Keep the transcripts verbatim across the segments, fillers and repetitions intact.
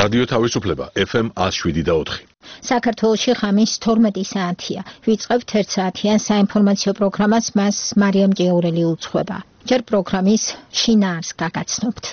რადიო თავისუფლება F M one oh seven და four. საქართველოში ღამის თორმეტი საათია. ვიწყებთ ერთ საათიან საინფორმაციო პროგრამას, მას მარიამ ჭიაურელი უძღვება. ჯერ პროგრამის შინაარს გაგაცნობთ.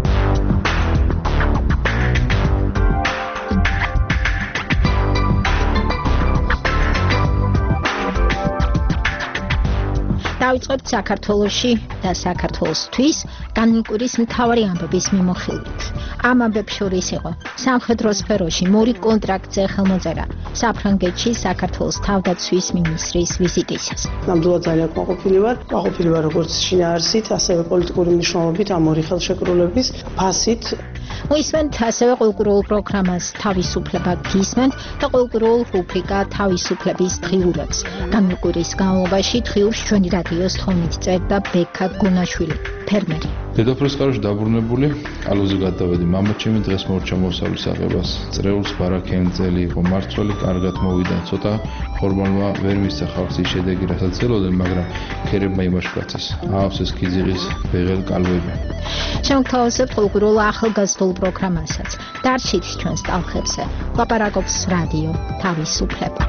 დავიწყებთ საქართველოში და საქართველოსთვის განმკვირის მთავარი ამბების მიმოხილვით. ამ ამბებს შორის იყო სამხედრო სფეროში მური კონტრაქტზე ხელმოწერა საფრანგეთში საქართველოს თავდაცვის მინისტრის ვიზიტისას. ნამდვილად ძალიან კმაყოფილი ვარ, კმაყოფილი ვარ როგორც შინაარსით, ასევე პოლიტიკური მნიშვნელობით ამ ორი ხელშეკრულების ფასით. მოისმენთ ასევე ყოველკვირეულ პროგრამას თავისუფლება გისმენთ და ყოველკვირეულ რუბრიკა თავისუფლების დღიურებს. განმკვირის განმავლობაში დღიურს ჩვენი რადიოს თხოვნით წერდა ბექა გონაშვილი, ფერმერი. დედოფლის ხარჯში დაბრუნებული, ალოზე გადავედი. მამაჩემი დღეს მორჩა მოსავლის აღებას. წრეულს ბარაქენძელი იყო მართველი, კარგად მოვიდა. ცოტა ხორმალმა ვერ მისცა ხალხს ის შედეგი, რასაც ელოდნენ, მაგრამ ქერებმა იმაშკაცეს. აავსეს ქიზიყის ბეღელ კალვები. შემოგთავაზებთ ყოველკვირეულ ახალგაზრდულ პროგრამასაც. დარჩით ჩვენს ტალღებზე. ლაპარაკობს რადიო თავისუფლება.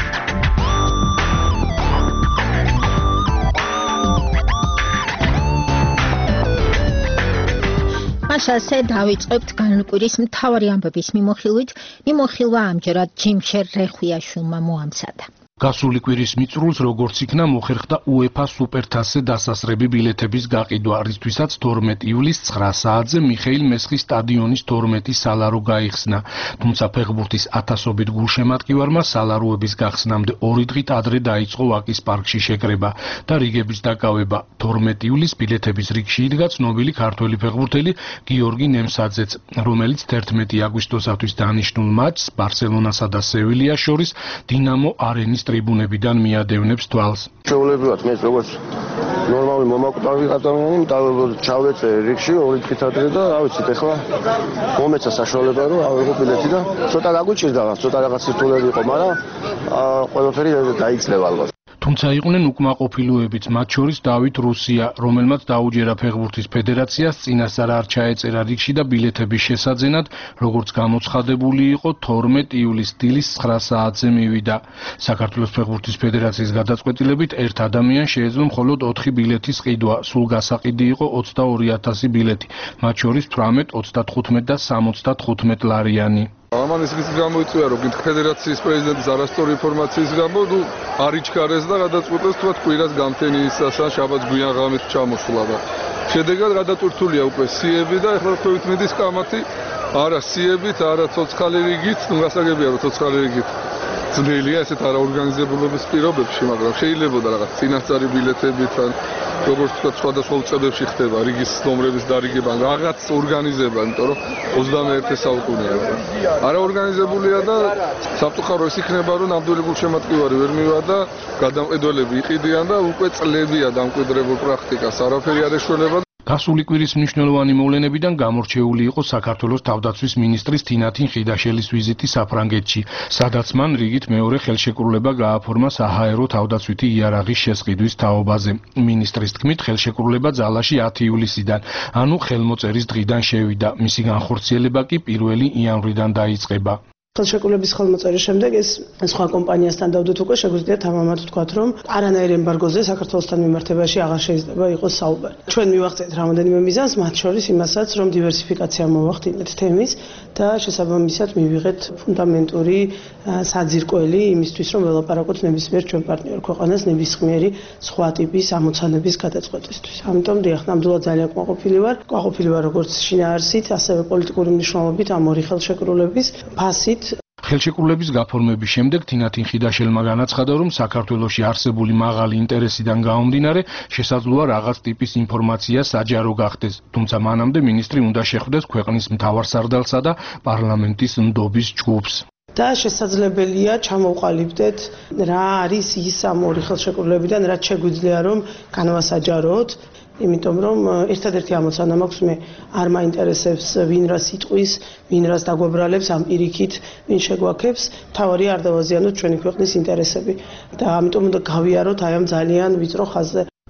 მაშასე დავიწყებთ განმკვირის მთავარი ამბების მიმოხილვით. მიმოხილვა ამჯერად ჯიმშერ რეხვიაშვილმა მოამზადა. გასული კვირის მიწურულს როგორც იქნა მოხერხდა UEFA სუპერთასზე დასასრები ბილეთების გაყიდვა, რისთვისაც თორმეტი ივლისს ცხრა საათზე მიხეილ მესხის სტადიონის თორმეტი სალარო გაიხსნა. თუმცა ფეხბურთის ათასობით გულშემატკივარმა სალაროების გახსნამდე ორი დღით ადრე დაიწყო ვაკის პარკში შეკრება და რიგების დაკავება. თორმეტი ივლისს ბილეთების რიგში იდგა ცნობილი ქართველი ფეხბურთელი გიორგი ნემსაძეც, რომელიც თერთმეტი აგვისტოსათვის დანიშნულ მატჩს ბარსელონასა და სევილიას შორის დინამო არენის ტრიბუნებიდან მიადევნებს თვალს. ჩვეულებრივად მე როგორც ნორმალური მომაკვდავი ადამიანი ჩავეწე რიგში ორი დღით ადრე და რა ვიცით ახლა მომეცა საშუალება რომ ავიღო ბილეთი და ცოტა გაგვიჭირდა, ცოტა რაღაც სირთულე იყო, მაგრამ ყველაფერი დაიწლევა ალბათ. თუმცა იყვნენ უკმაყოფილოებიც, მათ შორის დავით რუსია, რომელმაც დაუჯერა ფეხბურთის ფედერაციას წინასწარ არ ჩაეწერა რიგში და ბილეთების შესაძენად, როგორც გამოცხადებული იყო, თორმეტი ივლისს დილის ცხრა საათზე მივიდა. საქართველოს ფეხბურთის ფედერაციის გადაწყვეტილებით ერთ ადამიანს შეეძლო მხოლოდ ოთხი ბილეთის ყიდვა, სულ გასაყიდი იყო ოცდაორი ათასი ბილეთი, მათ შორის თვრამეტ, ოცდათხუთმეტ და სამოცდათხუთმეტ ლარიანი. ამან ის გამოიწვია, რომ ფედერაციის პრეზიდენტის არასწორი ინფორმაციის გამო არ იჩქარეს და გადაწყვეტეს თქვა კვირას გამთენიისას ან შაბათს გვიან ღამით ჩამოსვლა და შედეგად გადატვირთულია უკვე სიები და ეხლა თქვით მიდის კამათი არა სიებით, არა ცოცხალი რიგით, ნუ გასაგებია რომ ცოცხალი რიგით ძნელია ესეთ არაორგანიზებულობის პირობებში, მაგრამ შეიძლება რაღაც წინასწარი ბილეთებით ან როგორც თქვა სხვადასხვა უწყებებში ხდება რიგის ნომრების დარიგება, რაღაც ორგანიზება, იმიტომ რომ ოცდამეერთე საუკუნეა. არაორგანიზებულია და საფუძვრო ის იქნება, რომ ნამდვილი გულშემატკივარი ვერ მივა და გადამყიდველები იყიდიან და უკვე წლებია დამკვიდრებულ პრაქტიკას არაფერი არ ეშველება. გასული კვირის მნიშვნელოვანი მოვლენებიდან გამორჩეული იყო საქართველოს თავდაცვის მინისტრის თინათინ ხიდაშელის ვიზიტი საფრანგეთში, სადაც მან რიგით მეორე ხელშეკრულება გააფორმა საჰაერო თავდაცვითი იარაღის შესყიდვის თაობაზე. მინისტრის თქმით, ხელშეკრულება ძალაში ათი ივლისიდან, ანუ ხელმოწერის დღიდან შევიდა, მისი განხორციელება კი პირველი იანვრიდან დაიწყება. ხელშეკრულების ხელმოწერის შემდეგ ეს სხვა კომპანიასთან დავდოთ უკვე შეგვიძლია თამამად ვთქვათ, რომ არანაირ ემბარგოზე საქართველოსთან მიმართებაში აღარ შეიძლება იყოს საუბარი. ჩვენ მივახცეთ რამოდენიმე მიზანს, მათ შორის იმასაც, რომ დივერსიფიკაცია მოვახდინეთ თემის და შესაბამისად მივიღეთ ფუნდამენტური საძირკველი იმისთვის, რომ ველაპარაკოთ ნებისმიერ ჩვენ პარტნიორ ქვეყანას ნებისმიერი სხვა ტიპის ამოცანების გადაწყვეტისთვის. ამიტომ დიახ, ნამდვილად ძალიან კმაყოფილი ვარ, კმაყოფილი ვარ როგორც შინაარსით, ასევე პოლიტიკური მნიშვნელობით ამ ორი ხელშეკრულების ფასით. ხელშეკრულების გაფორმების შემდეგ თინათინ ხიდაშელმა განაცხადა, რომ საქართველოში არსებული მაღალი ინტერესიდან გამომდინარე შესაძლოა რაღაც ტიპის ინფორმაცია საჯარო გახდეს, თუმცა მანამდე მინისტრი უნდა შეხვდეს ქვეყნის მთავარსარდალსა და პარლამენტის ნდობის ჯგუფს. და შესაძლებელია ჩამოვყალიბდეთ რა არის ის ამ ორი ხელშეკრულებიდან, რაც შეგვიძლია რომ განვასაჯაროთ. იმიტომ რომ ერთადერთი ამოცანა მაქვს მე არ მაინტერესებს ვინ რას იტყვის, ვინ რას დაგვებრალებს ამ პირიქით, ვინ შეგვაქებს, თავარი არ დავაზიანოთ ჩვენი ქვეყნის ინტერესები და ამიტომ უნდა გავიაროთ აი ამ ძალიან ვიწრო ხაზზე.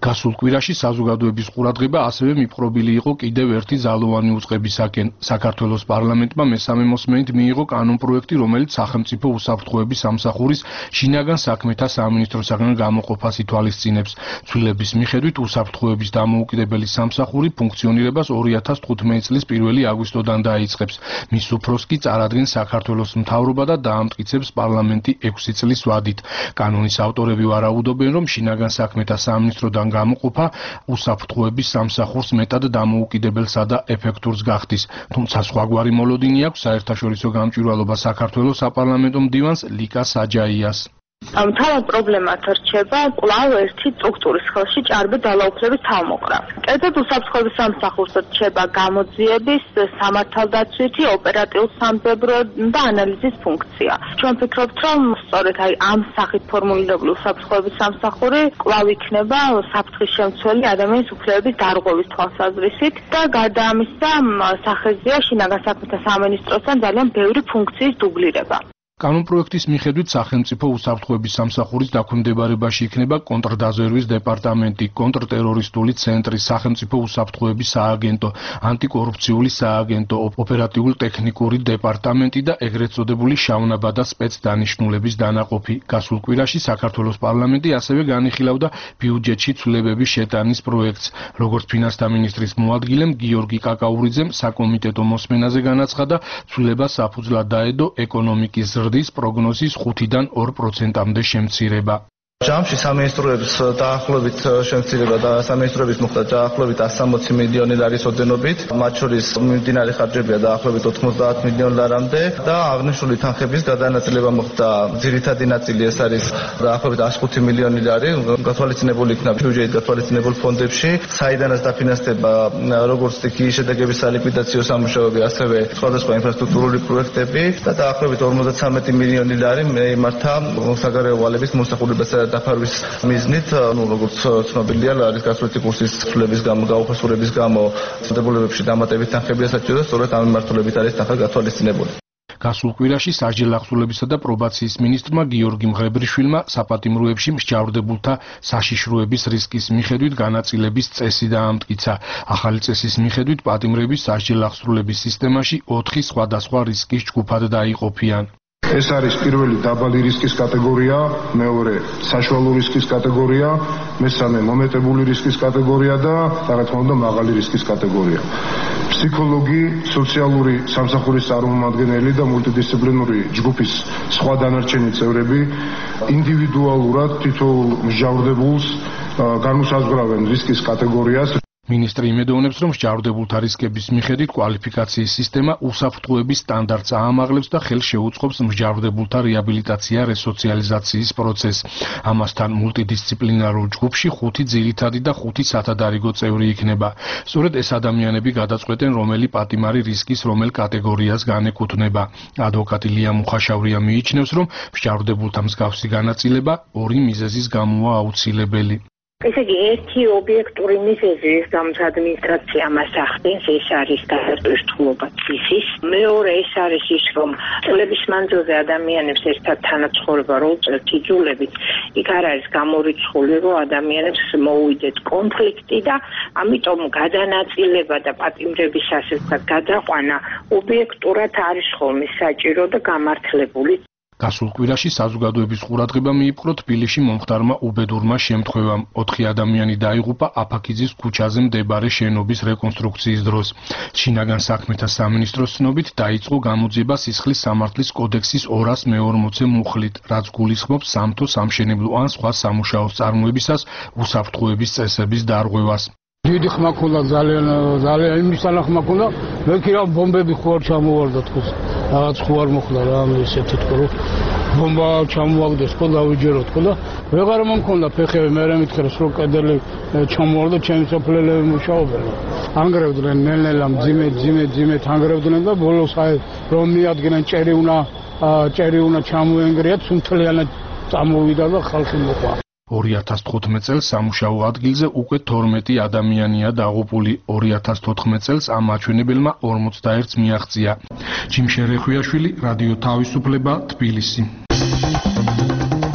გასულ კვირაში საზოგადოების ყურადღება ასევე მიპყრობილი იყო კიდევ ერთი ძალოვანი უწყებისაკენ. საქართველოს პარლამენტმა მესამე მოსმენით მიიღო კანონპროექტი, რომელიც სახელმწიფო უსაფრთხოების სამსახურის შინაგან საქმეთა სამინისტროსაგან გამოყოფას ითვალისწინებს. ცვლილების მიხედვით უსაფრთხოების დამოუკიდებელი სამსახური ფუნქციონირებას ორი ათას თხუთმეტი წლის პირველი აგვისტოდან დაიწყებს. მის უფროსს კი წარადგენს საქართველოს მთავრობა და დაამტკიცებს პარლამენტი ექვსი წლის ვადით. კანონის ავტორები ვარაუდობენ, რომ შინაგან საქმეთა სამინისტროდან გამოყოფა უსაფრთხოების სამსახურს მეტად დამოუკიდებელსა და ეფექტურს გახდის. თუმცა სხვაგვარი მოლოდინი აქვს საერთაშორისო გამჭვირვალობა საქართველოს საპარლამენტო მდივანს ლიკა საჯაიას. თავად პრობლემათ რჩება კვლავ ერთი სტრუქტურის ხელში ჭარბი ძალაუფლების თავმოყრა. კერძოდ უსაფრთხოების სამსახურს რჩება გამოძიების, სამართალდაცვითი, ოპერატიულ-სამხედრო და ანალიზის ფუნქცია. ჩვენ ვფიქრობთ, რომ სწორედ აი ამ სახით ფორმულირებული უსაფრთხოების სამსახური კვლავ იქნება საფრთხის შემცველი ადამიანის უფლებების დარღვევის თვალსაზრისით და გარდა ამისა სახეზეა შინაგან საქმეთა სამინისტროსთან ძალიან ბევრი ფუნქციის დუბლირება. კანონპროექტის მიხედვით სახელმწიფო უსაფრთხოების სამსახურის დაქვემდებარებაში იქნება კონტრდაზვერვის დეპარტამენტი, კონტრტერორისტული ცენტრი, სახელმწიფო უსაფრთხოების სააგენტო, ანტიკორუფციული სააგენტო, ოპერატიულ-ტექნიკური დეპარტამენტი და ეგრეთ წოდებული შავნაბა და სპეცდანიშნულების დანაყოფი. გასულ კვირაში საქართველოს პარლამენტი ასევე განიხილავდა ბიუჯეტში ცვლილებების შეტანის პროექტს. როგორც ფინანსთა მინისტრის მოადგილემ გიორგი კაკაურიძემ საკომიტეტო მოსმენაზე განაცხადა, ცვლილება საფუძვლად დაედო ეკონომიკის ზრდის პროგნოზის ხუთიდან ორ პროცენტამდე შემცირება. ჯამში სამინისტროების დაახლოებით შემცირება და სამინისტროების მოხდა დაახლოებით ასი სამოცი მილიონი ლარის ოდენობით, მათ შორის მიმდინარე ხარჯებია დაახლოებით ოთხმოცდაათ მილიონი ლარამდე და აღნიშნული თანხების გადანაწილება მოხდა. ძირითადი ნაწილი ეს არის დაახლოებით ასი ხუთი მილიონი ლარი, გათვალისწინებული იქნა ბიუჯეტით გათვალისწინებულ ფონდებში, საიდანაც დაფინანსდება როგორც სტიქიის შედეგების სალიკვიდაციო სამუშაოები, ასევე სხვადასხვა ინფრასტრუქტურული პროექტები და დაახლოებით ორმოცდათვრამეტი მილიონი ლარი იმართა საგარეო ვალების მომსახურებასა დაფარვის მიზნით, ну, როგორც ცნობილია, არის გასვლითი კურსის ცვლილების გამო, გაუფასურების გამო, ცვლილებებში დამატებით თანხებია საჭირო და სწორედ ამ მიმართულებით არის თანხა გათვალისწინებული. გასულ კვირაში სასჯელახსოვრებისა და პრობაციის მინისტრმა გიორგი მღებრიშვილმა საპატიმროებში მსჯავრდებულთა საშიშროების რისკის მიხედვით განაწილების წესი დაამტკიცა. ახალი წესის მიხედვით პატიმრების სასჯელახსოვრების სისტემაში ოთხი სხვადასხვა რისკის ჯგუფად დაიყოფიან. ეს არის პირველი დაბალი რისკის კატეგორია, მეორე საშუალო რისკის კატეგორია, მესამე მომეტებული რისკის კატეგორია და რა თქმა უნდა მაღალი რისკის კატეგორია. ფსიქოლოგი, სოციალური სამსახურის წარმომადგენელი და მულტიდისციპლინური ჯგუფის სხვა დანარჩენი წევრები ინდივიდუალურად თითოეულ მსჯავრდებულს განუსაზღვრავენ რისკის კატეგორიას. მინისტრი იმედოვნებს, რომ მსჯავრდებულთა რისკების მიხედვით კვალიფიკაციის სისტემა უსაფრთხოების სტანდარტს აამაღლებს და ხელს შეუწყობს მსჯავრდებულთა რეაბილიტაცია რესოციალიზაციის პროცესს. ამასთან მულტიდისციპლინარულ ჯგუფში ხუთი ძირითადი და ხუთი სათადარიგო წევრი იქნება. სწორედ ეს ადამიანები გადაწყვეტენ, რომელი პატიმარი რისკის რომელ კატეგორიას განეკუთვნება. ადვოკატი ლია მუხაშავრია მიიჩნევს, რომ მსჯავრდებულთა მსგავსი განაწილება ორი მიზეზის გამოა აუცილებელი. ესე იგი, ერთი ობიექტური მიზეზი, ეს გამოც ადმინისტრაცია მას ახდენს, ეს არის გადატვირთულობა ციხის. მეორე ეს არის ის, რომ წლების მანძილზე ადამიანებს ერთად თანაცხოვრება რო უწევთ იძულებით, იქ არ არის გამორიცხული, რომ ადამიანებს მოუვიდეთ კონფლიქტი და ამიტომ გადანაწილება და პატიმრების ასე ვთქვათ გადაყვანა ობიექტურად არის ხოლმე საჭირო და გამართლებული. გასულ კვირაში საზოგადოების ყურადღება მიიპყრო თბილისში მომხდარმა უბედურმა შემთხვევამ. ოთხი ადამიანი დაიღუპა აფაქიძის ქუჩაზე მდებარე შენობის რეკონსტრუქციის დროს. შინაგან საქმეთა სამინისტროს ცნობით დაიწყო გამოძიება სისხლის სამართლის კოდექსის ორას მეორმოცე მუხლით, რაც გულისხმობს სამთო სამშენებლო ან სხვა სამუშაო წარმოებისას უსაფრთხოების წესების დარღვევას. დიდი ხმა ქონდა ძალიან ძალიან იმის თანახმა ქონდა მე კი რა ბომბები ხო არ ჩამოვარდა თქოს რაღაც ხო არ მოხდა რა ესეთი თქო რომ ბომბა ჩამოვაგდეს ხო დავიჯეროთ ხო და ვეღარ მომქონდა ფეხები მე რა მითხრას რომ კედელი ჩამოვარდა ჩემი სოფლელები მუშაობენ ანგრევდნენ ნელ-ნელა მძიმე მძიმე მძიმე ანგრევდნენ და ბოლოს აი რომ მიადგნენ ჭერი უნდა ჭერი უნდა ჩამოენგრიათ სუნთლიანად წამოვიდა და ხალხი მოყვა. ორი ათას თხუთმეტ წელს სამუშაო ადგილზე უკვე თორმეტი ადამიანია დაღუპული. ორი ათას თოთხმეტ წელს ამ მაჩვენებელმა ორმოცდაერთს მიაღწია. ჯიმ შერეხვიაშვილი, რადიო თავისუფლება, თბილისი.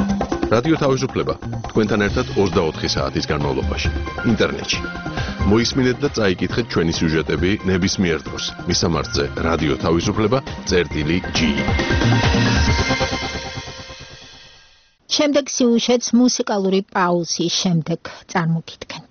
რადიო თავისუფლება თქვენთან ერთად ოცდაოთხი საათის განმავლობაში ინტერნეტში. მოისმინეთ და წაიკითხეთ ჩვენი სიუჟეტები ნებისმიერ დროს მისამართზე რადიო თავისუფლება წერტილი ჯი. შემდეგ სიუჟეტს მუსიკალური პაუზის შემდეგ წარმოგიდგენთ.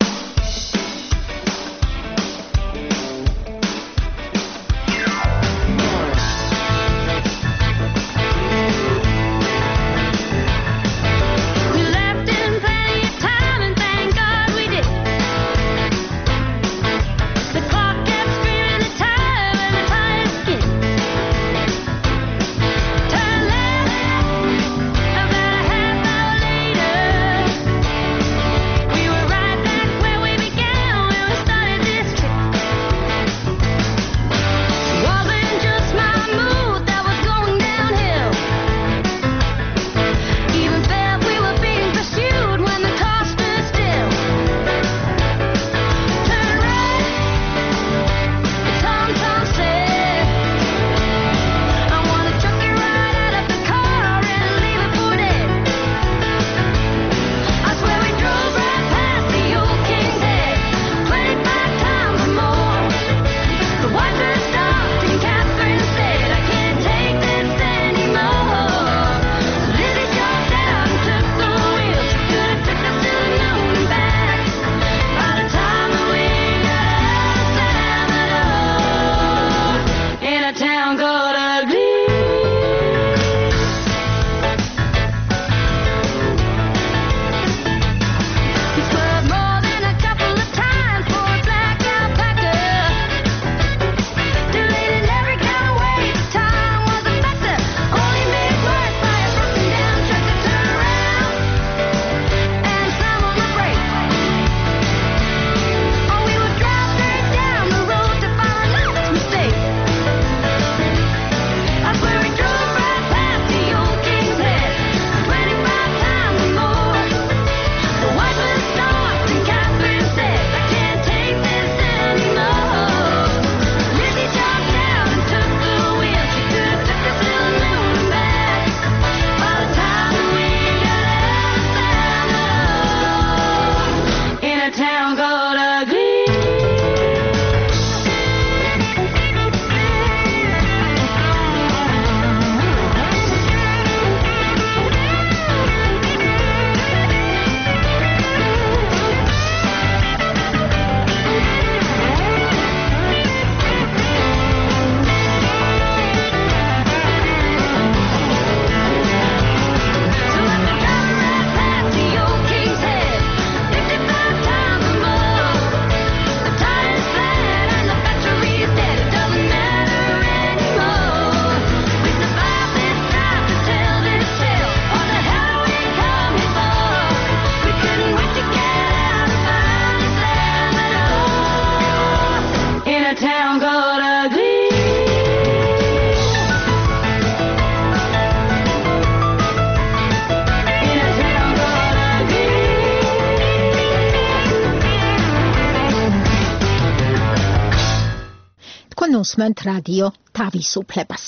უსმენთ რადიო თავისუფლებას.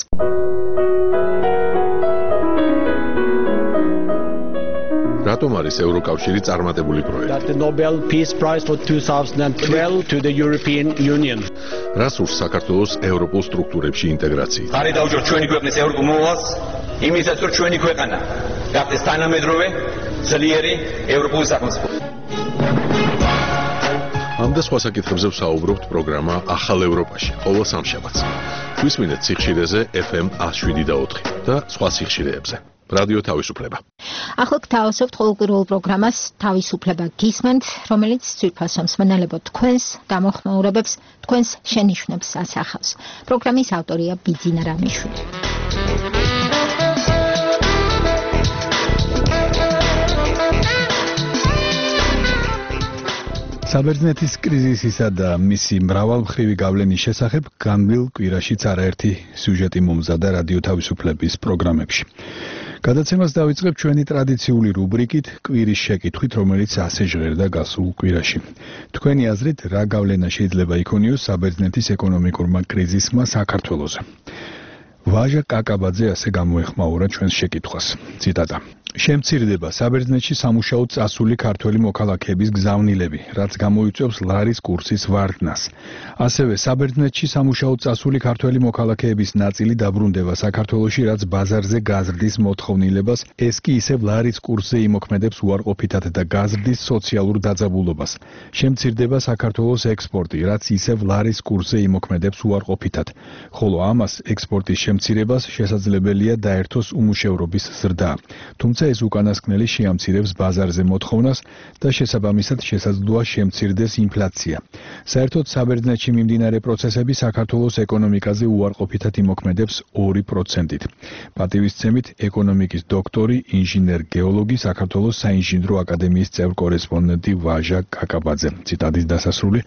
რატომ არის ევროკავშირი წარმატებული პროექტი? That the Nobel Peace Prize for twenty twelve to the European Union. რას ურს საქართველოს ევროპულ სტრუქტურებში ინტეგრაცია? ხარი დაუჯერ ჩვენი ქვეყნის ევროპულ მოვალს, იმისაც რომ ჩვენი ქვეყანა გახდეს თანამედროვე, ძლიერი ევროპული სახელმწიფო. ამ და სხვა საკითხებზე ვსაუბრობთ პროგრამა ახალ ევროპაში, ყოველ სამშაბათს. გვისმინეთ სიხშირეზე ეფ ემ one oh seven და ოთხი და სხვა სიხშირეებზე. რადიო თავისუფლება. ახლა გთავაზობთ ყოველკვირეულ პროგრამას თავისუფლება გისმენთ, რომელიც ძვირფასო მსმენელებო თქვენს გამოხმაურებებს, თქვენს შენიშვნებს ასახავს. პროგრამის ავტორია ბიძინა რამიშვილი. საბერძნეთის კრიზისისა და მისი მრავალმხრივი გავლენის შესახებ განვლილ კვირაშიც არაერთი სიუჟეტი მომზადა რადიო თავისუფლების პროგრამებში. გადაცემას დავიწყებ ჩვენი ტრადიციული რუბრიკით კვირის შეკითხვით, რომელიც ასე ჟღერდა გასულ კვირაში. თქვენი აზრით, რა გავლენა შეიძლება იქონიოს საბერძნეთის ეკონომიკურმა კრიზისმა საქართველოზე? ვაჟა კაკაბაძე ასე გამოეხმაურა ჩვენს შეკითხვას. ციტატა: შემცირდება საბერძნეთში სამუშაო წასული ქართველი მოქალაქეების გზავნილები, რაც გამოიწვევს ლარის კურსის ვარდნას. ასევე საბერძნეთში სამუშაო წასული ქართველი მოქალაქეების ნაწილი დაბრუნდება საქართველოში, რაც ბაზარზე გაზრდის მოთხოვნილებას, ეს კი ისევ ლარის კურსზე იმოქმედებს უარყოფითად და გაზრდის სოციალურ დაძაბულობას. შემცირდება საქართველოს ექსპორტი, რაც ისევ ლარის კურსზე იმოქმედებს უარყოფითად, ხოლო ამას ექსპორტის შემცირებას შესაძლებელია დაერთოს უმუშევრობის ზრდა. თუმცა ეს უკანასკნელი შეამცირებს ბაზარზე მოთხოვნას და შესაბამისად შესაძლოა შემცირდეს ინფლაცია. საერთოდ საბერძნეთში მიმდინარე პროცესები საქართველოს ეკონომიკაზე უარყოფითად იმოქმედებს ორი პროცენტით. პატივისცემით ეკონომიკის დოქტორი, ინჟინერ-გეოლოგი, საქართველოს საინჟინრო აკადემიის წევრ-კორესპონდენტი ვაჟა კაკაბაძე. ციტატის დასასრული.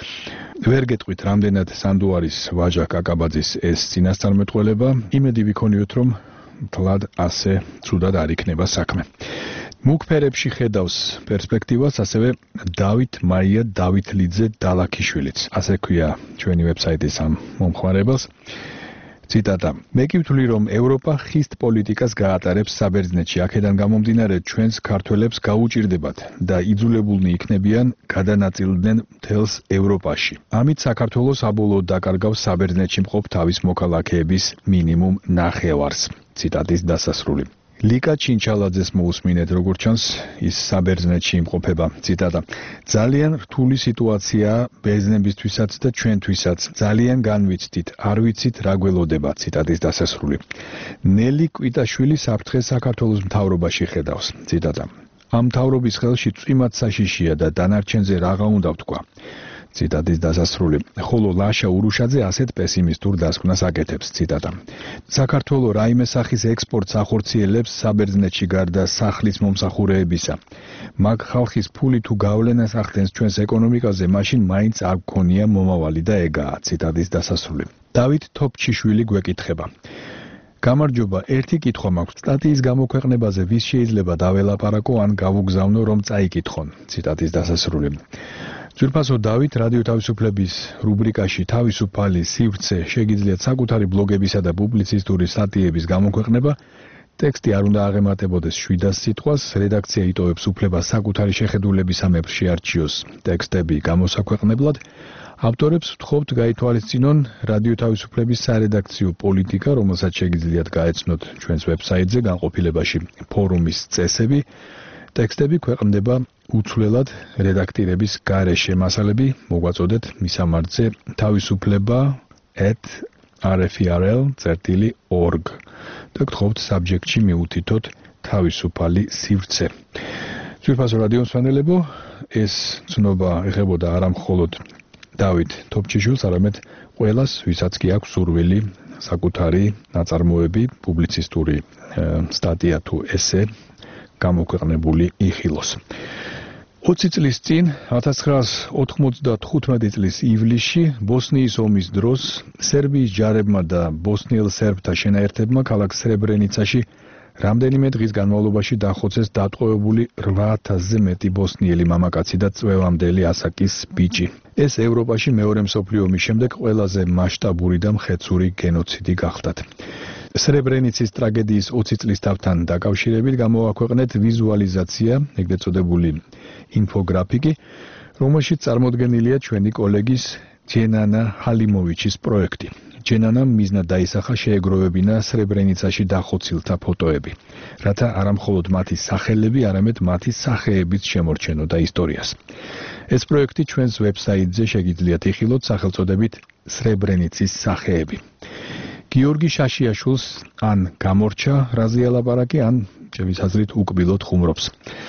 ვერ გეტყვით, რამდენად სანდო არის ვაჟა კაკაბაძის ეს წინასწარმეტყველება, იმედი ვიქონიოთ, რომ თლად ასე ცუდად არ იქნება საქმე. მუქ ფერებში ხედავს პერსპექტივას ასევე დავით მაია დავითლიძე დალაქიშვილიც. ასე ქვია ჩვენი ვებსაიტის ამ მომხმარებელს. ციტატა: მე კი ვთვლი, რომ ევროპა ხისტ პოლიტიკას გაატარებს საბერძნეთში, აქედან გამომდინარე ჩვენს ქართველებს გაუჭირდებათ და იძულებულნი იქნებიან გადანაწილდნენ მთელს ევროპაში. ამით საქართველოს საბოლოოდ დაკარგავს საბერძნეთში მყოფ თავის მოქალაქეების მინიმუმ ნახევარს. ციტატის დასასრული. ლიკა ჩინჩალაძეს მოусმინეთ, როგორც ჩანს, ის საბერძნეთში იმყოფება. ციტატა: ძალიან რთული სიტუაციაა ბერძნებისთვისაც და ჩვენთვისაც. ძალიან განვიცდით, არ ვიცით რა გველოდება. ციტატის დასასრული. ნელი კვიტაშვილი საფრთხეს საქართველოს მთავრობაში ხედავს. ციტატა: ამ მთავრობის ხელში წვიმად საშიშია და დანარჩენზე რაღა უნდა ვთქვა. ციტატის დასასრული. ხოლო ლაშა ურუშაძე ასეთ პესიმისტურ დასკვნას აკეთებს. ციტატა: საქართველო რაიმე სახის ექსპორტს ახორციელებს საბერძნეთში გარდა სახლის მომსახურეებისა. მაგ ხალხის ფული თუ გავლენას ახდენს ჩვენს ეკონომიკაზე, მაშინ მაინც არ გქონია მომავალი და ეგაა. ციტატის დასასრული. დავით თოფჩიშვილი გვეკითხება: გამარჯობა, ერთი კითხვა მაქვს. სტატიის გამოქვეყნებაზე ვის შეიძლება დაველაპარაკო ან გავუგზავნო, რომ წაიკითხონ. ციტატის დასასრული. ძვირფასო დავით, რადიო თავისუფლების რუბრიკაში თავისუფალი სივრცე შეგიძლიათ საკუთარი ბლოგებისა და პუბლიცისტური სტატიების გამოქვეყნება. ტექსტი არ უნდა აღემატებოდეს შვიდას სიტყვას, რედაქცია იტოვებს უფლებას საკუთარი შეხედულებისამებრ შეარჩიოს ტექსტები გამოსაქვეყნებლად. ავტორებს ვთხოვთ გაითვალისწინონ რადიო თავისუფლების სარედაქციო პოლიტიკა, რომელსაც შეგიძლიათ გაეცნოთ ჩვენს ვებსაიტზე განყოფილებაში ფორუმის წესები. ტექსტები ქვეყნდება უცვლელად რედაქტირების გარეშე. მასალები მოგვაწოდეთ მისამართზე თავისუფლება at r f e r l dot org და გთხოვთ საბჯექტში მიუთითოთ თავისუფალი სივრცე. ძვირფასო რადიო მსმენელებო, ეს ცნობა ეხებოდა არა მხოლოდ დავით თოფჩიშვილს, არამედ ყველას, ვისაც კი აქვს სურვილი საკუთარი ნაწარმოები, პუბლიცისტური სტატია თუ ესე გამოქვეყნებული იხილოს. ოცი წლის წინ, ათას ცხრაას ოთხმოცდათხუთმეტი წლის ივლისში, ბოსნიის ომის დროს, სერბიის ჯარებმა და ბოსნიელ სერბთა შენაერთებმა ქალაქ სრებრენიცაში რამდენიმე დღის განმავლობაში დახოცეს დატყვევებული რვა ათასზე მეტი ბოსნიელი მამაკაცი და წვევამდელი ასაკის ბიჭი. ეს ევროპაში მეორე მსოფლიო ომის შემდეგ ყველაზე მასშტაბური და მხეცური გენოციდი გახდათ. სრებრენიცის ტრაგედიის ოცი წლის თავთან დაკავშირებით გამოაქვეყნეთ ვიზუალიზაცია, ეგრეთ წოდებული ინფოგრაფიკი, რომელშიც წარმოდგენილია ჩვენი კოლეგის ჯენანა ჰალიმოვიჩის პროექტი. ჯენანამ მიზნად დაისახა შეეგროვებინა სრებრენიცაში დახოცილთა ფოტოები, რათა არა მხოლოდ მათი სახელები, არამედ მათი სახეებიც შემორჩენოდა ისტორიას. ეს პროექტი ჩვენს ვებსაიტზე შეგიძლიათ იხილოთ სახელწოდებით სრებრენიცის სახეები. გიორგი შაშიაშვილს ან გამორჩა რაზე ელაპარაკი, ან ჩემი აზრით უკბილოდ ხუმრობს.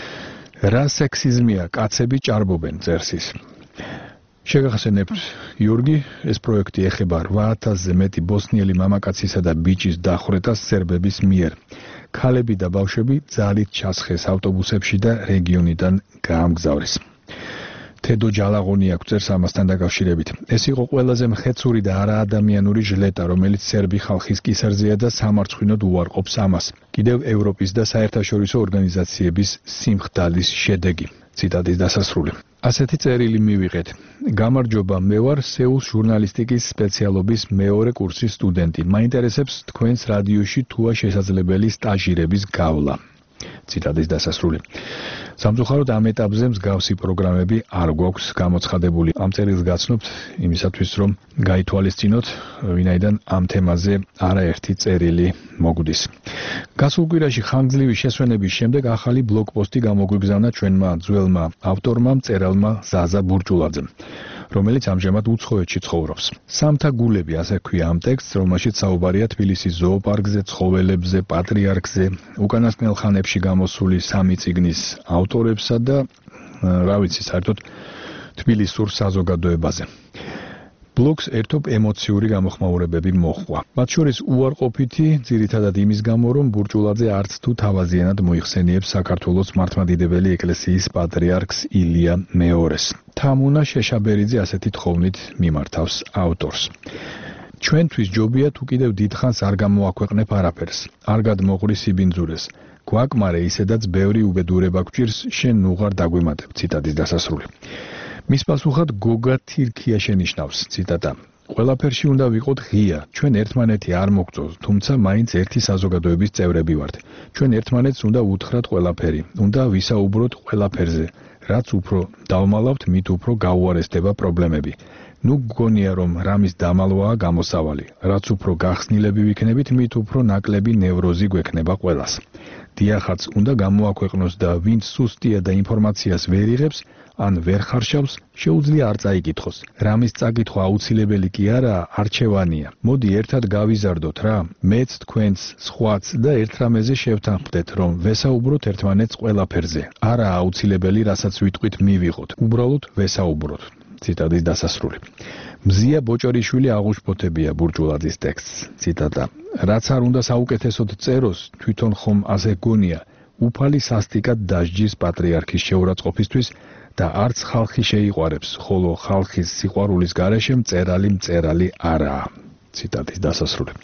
რა სექსიზმია, კაცები ჭარბობენ, წერს ის. შეგახსენებთ, გიორგი, ეს პროექტი ეხება რვა ათასზე მეტი ბოსნიელი მამაკაცისა და ბიჭის დახვრეტას სერბების მიერ. ქალები და ბავშვები ძალით ჩასხეს ავტობუსებში და რეგიონიდან გაამგზავრეს. თედო ჯალაღონი აქვს წერს ამასთან დაკავშირებით. ეს იყო ყველაზე მხეცური და არაადამიანური ჟლეტა, რომელიც სერბი ხალხის კისერზეა და სამარცხვინოდ უარყოფს ამას. კიდევ ევროპის და საერთაშორისო ორგანიზაციების სიმხდალის შედეგი. ციტატის დასასრული. ასეთი წერილი მივიღეთ. გამარჯობა, მე ვარ სეულს ჟურნალისტიკის სპეციალობის მეორე კურსის სტუდენტი. მაინტერესებს თქვენს რადიოში თუა შესაძლებელი სტაჟირების გავლა. ციტატის დასასრული. სამწუხაროდ ამ ეტაპზე მსგავსი პროგრამები არ გვაქვს გამოცხადებული. ამ წერილს გაცნობთ იმისათვის, რომ გაითვალისწინოთ, ვინაიდან ამ თემაზე არაერთი წერილი მოგვდის. გასულ კვირაში ხანგრძლივი შესვენების შემდეგ ახალი ბლოგპოსტი გამოგვიგზავნა ჩვენმა ძველმა ავტორმა, მწერალმა ზაზა ბურჭულაძემ, რომელიც ამჟამად უცხოეთში ცხოვრობს. სამთა გულები, ასე ქვია ამ ტექსტს, რომელშიც საუბარია თბილისის ზოოპარკზე, ცხოველებზე, პატრიარქზე, უკანასკნელ ხანებში გამოსული სამი წიგნის ავტორებსა და რა ვიცი, საერთოდ თბილისურ საზოგადოებაზე. ბლოგს ერთობ ემოციური გამოხმაურებები მოჰყვა. მათ შორის უარყოფითი, ძირითადად იმის გამო, რომ ბურჭულაძე არც თუ თავაზიანად მოიხსენიებს საქართველოს მართლმადიდებელი ეკლესიის პატრიარქს ილია მეორეს. თამუნა შეშაბერიძე ასეთი თხოვნით მიმართავს ავტორს. ჩვენთვის ჯობია თუ კიდევ დიდხანს არ გამოაქვეყნებ არაფერს, არ გადმოღრი სიბინძურეს. გვაკმარე ისედაც ბევრი უბედურება გვჭირს, შენ ნუღარ დაგვემატებ. ციტატის დასასრული. მის პასუხად გოგა თირქია შენიშნავს, ციტატა. ყველაფერში უნდა ვიყოთ ღია, ჩვენ ერთმანეთი არ მოგწონს, თუმცა მაინც ერთი საზოგადოების წევრები ვართ. ჩვენ ერთმანეთს უნდა უთხრათ ყველაფერი, უნდა ვისაუბროთ ყველაფერზე, რაც უფრო დავმალავთ, მით უფრო გაუარესდება პრობლემები. ნუ გგონია რომ რამის დამალვაა გამოსავალი, რაც უფრო გახსნილები ვიქნებით, მით უფრო ნაკლები ნევროზი გვექნება ყველას. დიახაც უნდა გამოაქვეყნოს და ვინც სუსტია და ინფორმაციას ვერ იღებს, ან ვერ ხარშავს, შეუძლია არ წაიკითხოს. რამის წაკითხვა აუცილებელი კი არაა, არჩევანია. მოდი ერთად გავიზარდოთ რა, მეც თქვენც, სხვაც და ერთ რამეზე შევთანხმდეთ, რომ ვესაუბროთ ერთმანეთს ყველაფერზე. არაა აუცილებელი, რასაც ვიტყვით მივიღოთ. უბრალოდ ვესაუბროთ. ციტატის დასასრული. მზია ბოჭორიშვილი აღუშვოთებია ბურჭულაძის ტექსტს. ციტატა. რაც არ უნდა საუკეთესოდ წეროს, თვითონ ხომ ასე გონია, უფალი სასტიკად დასჯის პატრიარქის შეურაცხყოფისთვის და არც ხალხი შეიყვარებს, ხოლო ხალხის სიყვარულის გარეშე მწერალი მწერალი არაა. ციტატის დასასრული.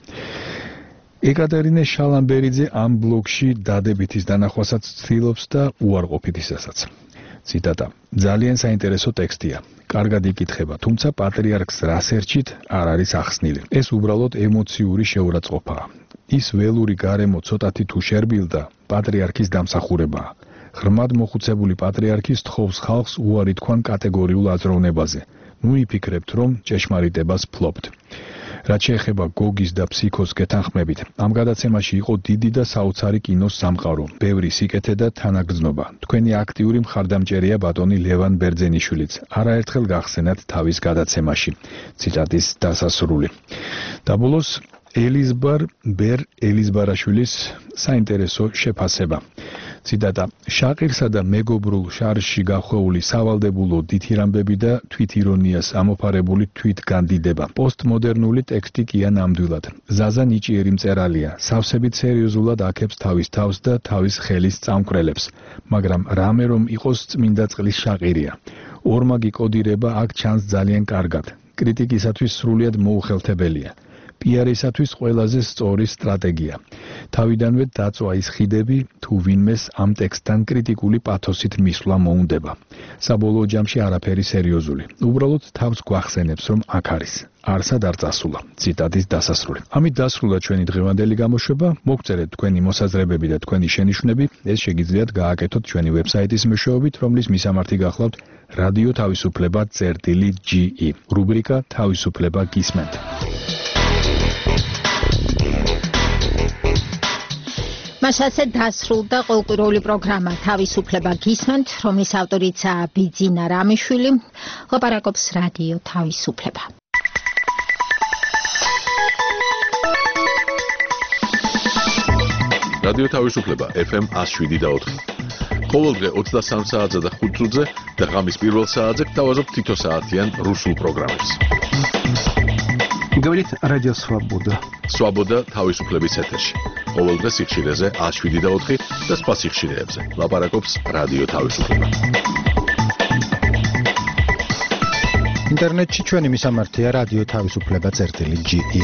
ეკატერინე შალამბერიძე ამ ბლოგში დადებითის დანახვასაც ცდილობს და უარყოფითისასაც. ციტატა. ძალიან საინტერესო ტექსტია. კარგად იკითხება, თუმცა პატრიარქს რას ერჩით არ არის ახსნილი. ეს უბრალოდ ემოციური შეურაცხყოფაა. ის ველური გარემო ცოტათი თუ შერბილდა, პატრიარქის დამსახურებაა. ღრმად მოხუცებული პატრიარქი სთხოვს ხალხს უარი თქვან კატეგორიულ აზროვნებაზე. ნუ იფიქრებთ, რომ ჭეშმარიტებას ფლობთ. რაც შეეხება გოგის და ფსიქოს გეთანხმებით, ამ გადაცემაში იყო დიდი და საოცარი კინოს სამყარო, ბევრი სიკეთე და თანაგრძნობა. თქვენი აქტიური მხარდამჭერია ბატონი ლევან ბერძენიშვილიც. არაერთხელ გახსენათ თავის გადაცემაში. ციტატის დასასრული. და ბოლოს ელიზბარ ბერ ელიზბარაშვილის საინტერესო შეფასება. ციტატა. შაყირსა და მეგობრულ შარში გახვეული სავალდებულო დითირამბები და თვითირონიას ამოფარებული თვითგანდიდება. პოსტმოდერნული ტექსტი კია ნამდვილად. ზაზა ნიჭიერი მწერალია, სავსებით სერიოზულად აქებს თავის თავს და თავის ხელის წამკვრელებს, მაგრამ რამე რომ იყოს წმინდა წყლის შაყირია. ორმაგი კოდირება აქ ჩანს ძალიან კარგად. კრიტიკისათვის სრულიად მოუხელთებელია. პიარისათვის ყველაზე სწორი სტრატეგია. თავიდანვე დაწვა ის ხიდები, თუ ვინმეს ამ ტექსტთან კრიტიკული პათოსით მისვლა მოუნდება. საბოლოო ჯამში არაფერი სერიოზული. უბრალოდ თავს გვახსენებს, რომ აქ არის. არსად არ წასულა. ციტატის დასასრული. ამით დასრულდა ჩვენი დღევანდელი გამოშვება. მოგწერეთ თქვენი მოსაზრებები და თქვენი შენიშვნები. ეს შეგიძლიათ გააკეთოთ ჩვენი ვებსაიტის მეშვეობით, რომლის მისამართი გახლავთ რადიო თავისუფლება წერტილი ჯი ი. რუბრიკა თავისუფლება გისმენთ. მასაცე დასრულდა ყოველკვირეული პროგრამა თავისუფლება გისმენთ, რომლის ავტორიცაა ბიძინა რამიშვილი. ლაპარაკობს რადიო თავისუფლება. რადიო თავისუფლება ეფ ემ one oh seven და four. ყოველდღე ოცდასამ საათზე და ხუთ წუთზე და ღამის პირველ საათზე გთავაზობთ თითო საათიან რუსულ პროგრამებს. Говорит Радио Свобода. Свобода თავისუფლების ეთერში. ყოველდღე სიხშირეზე one oh seven და four და სხვა სიხშირეებზე. ლაპარაკობს რადიო თავისუფლება. ინტერნეტში ჩვენი მისამართია რადიო თავისუფლება წერტილი ჯი ი.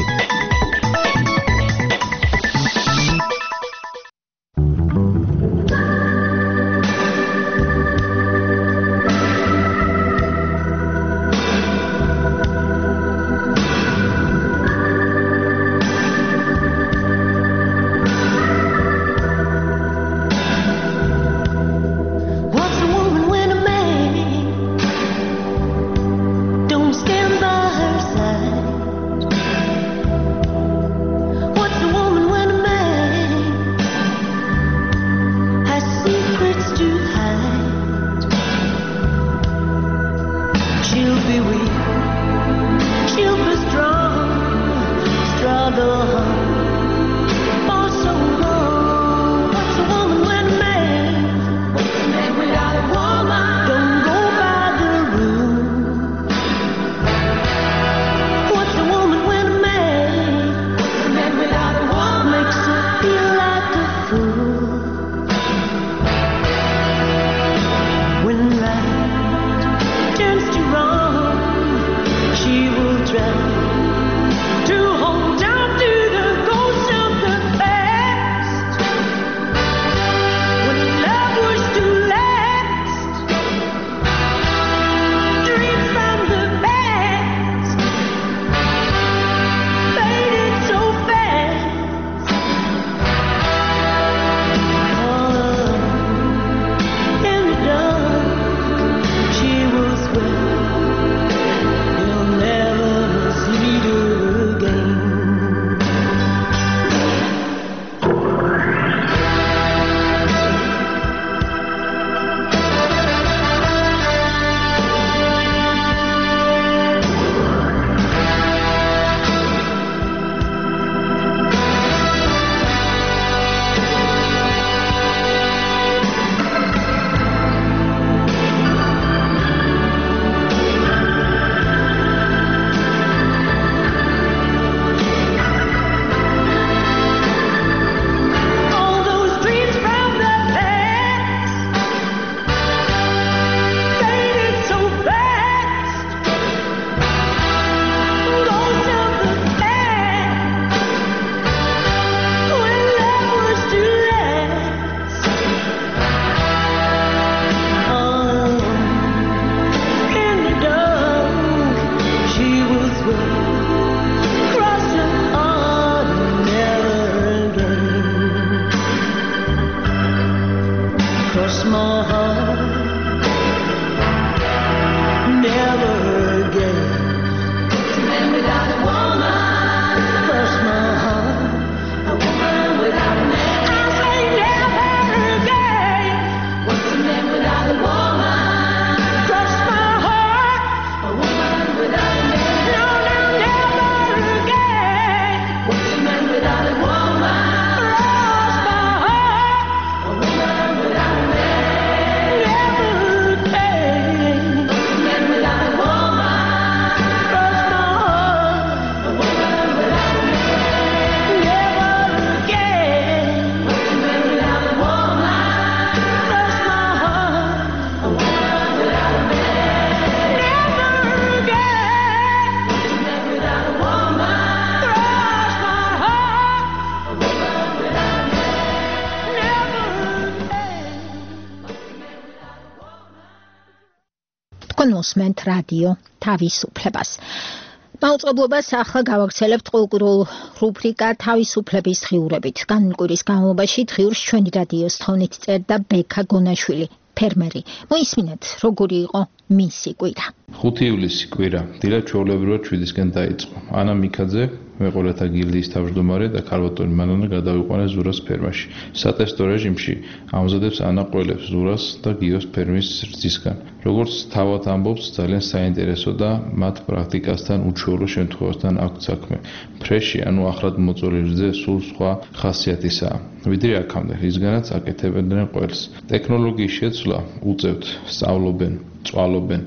მოსმენთ რადიო თავისუფლებას. მაუწყებლობას ახლა გავაგრძელებთ ყოველკვირულ რუბრიკა თავისუფლების დღიურებით. განმკვირის განმავლობაში დღიურს ჩვენი რადიოს თხოვნით წერდა ბექა გონაშვილი, ფერმერი. მოისმინეთ, როგორი იყო მისი კვირა. ხუთი ივლისი კვირა, დილა ჩვეულებრივად შვიდისკენ დაიწყო. ანა მიქაძე, მეყოლათა გილდიის თავმჯდომარე და ქალბატონი მანანა გადავიყვანეს ზურას ფერმაში. სატესტო რეჟიმში ამზადებს ანა ყველებს ზურას და გიოს ფერმის რძისგან. როგორც თავად ამბობს, ძალიან საინტერესო და მათ პრაქტიკასთან უჩვეულო შემთხვევასთან აქვთ საქმე. ფრეში, ანუ ახლად მოწოლილი რძე სულ სხვა ხასიათისაა. ვიდრე აქამდე, რისგანაც აკეთებდნენ ყველს. ტექნოლოგიის შეცვლა უწევთ, სწავლობენ, წვალობენ.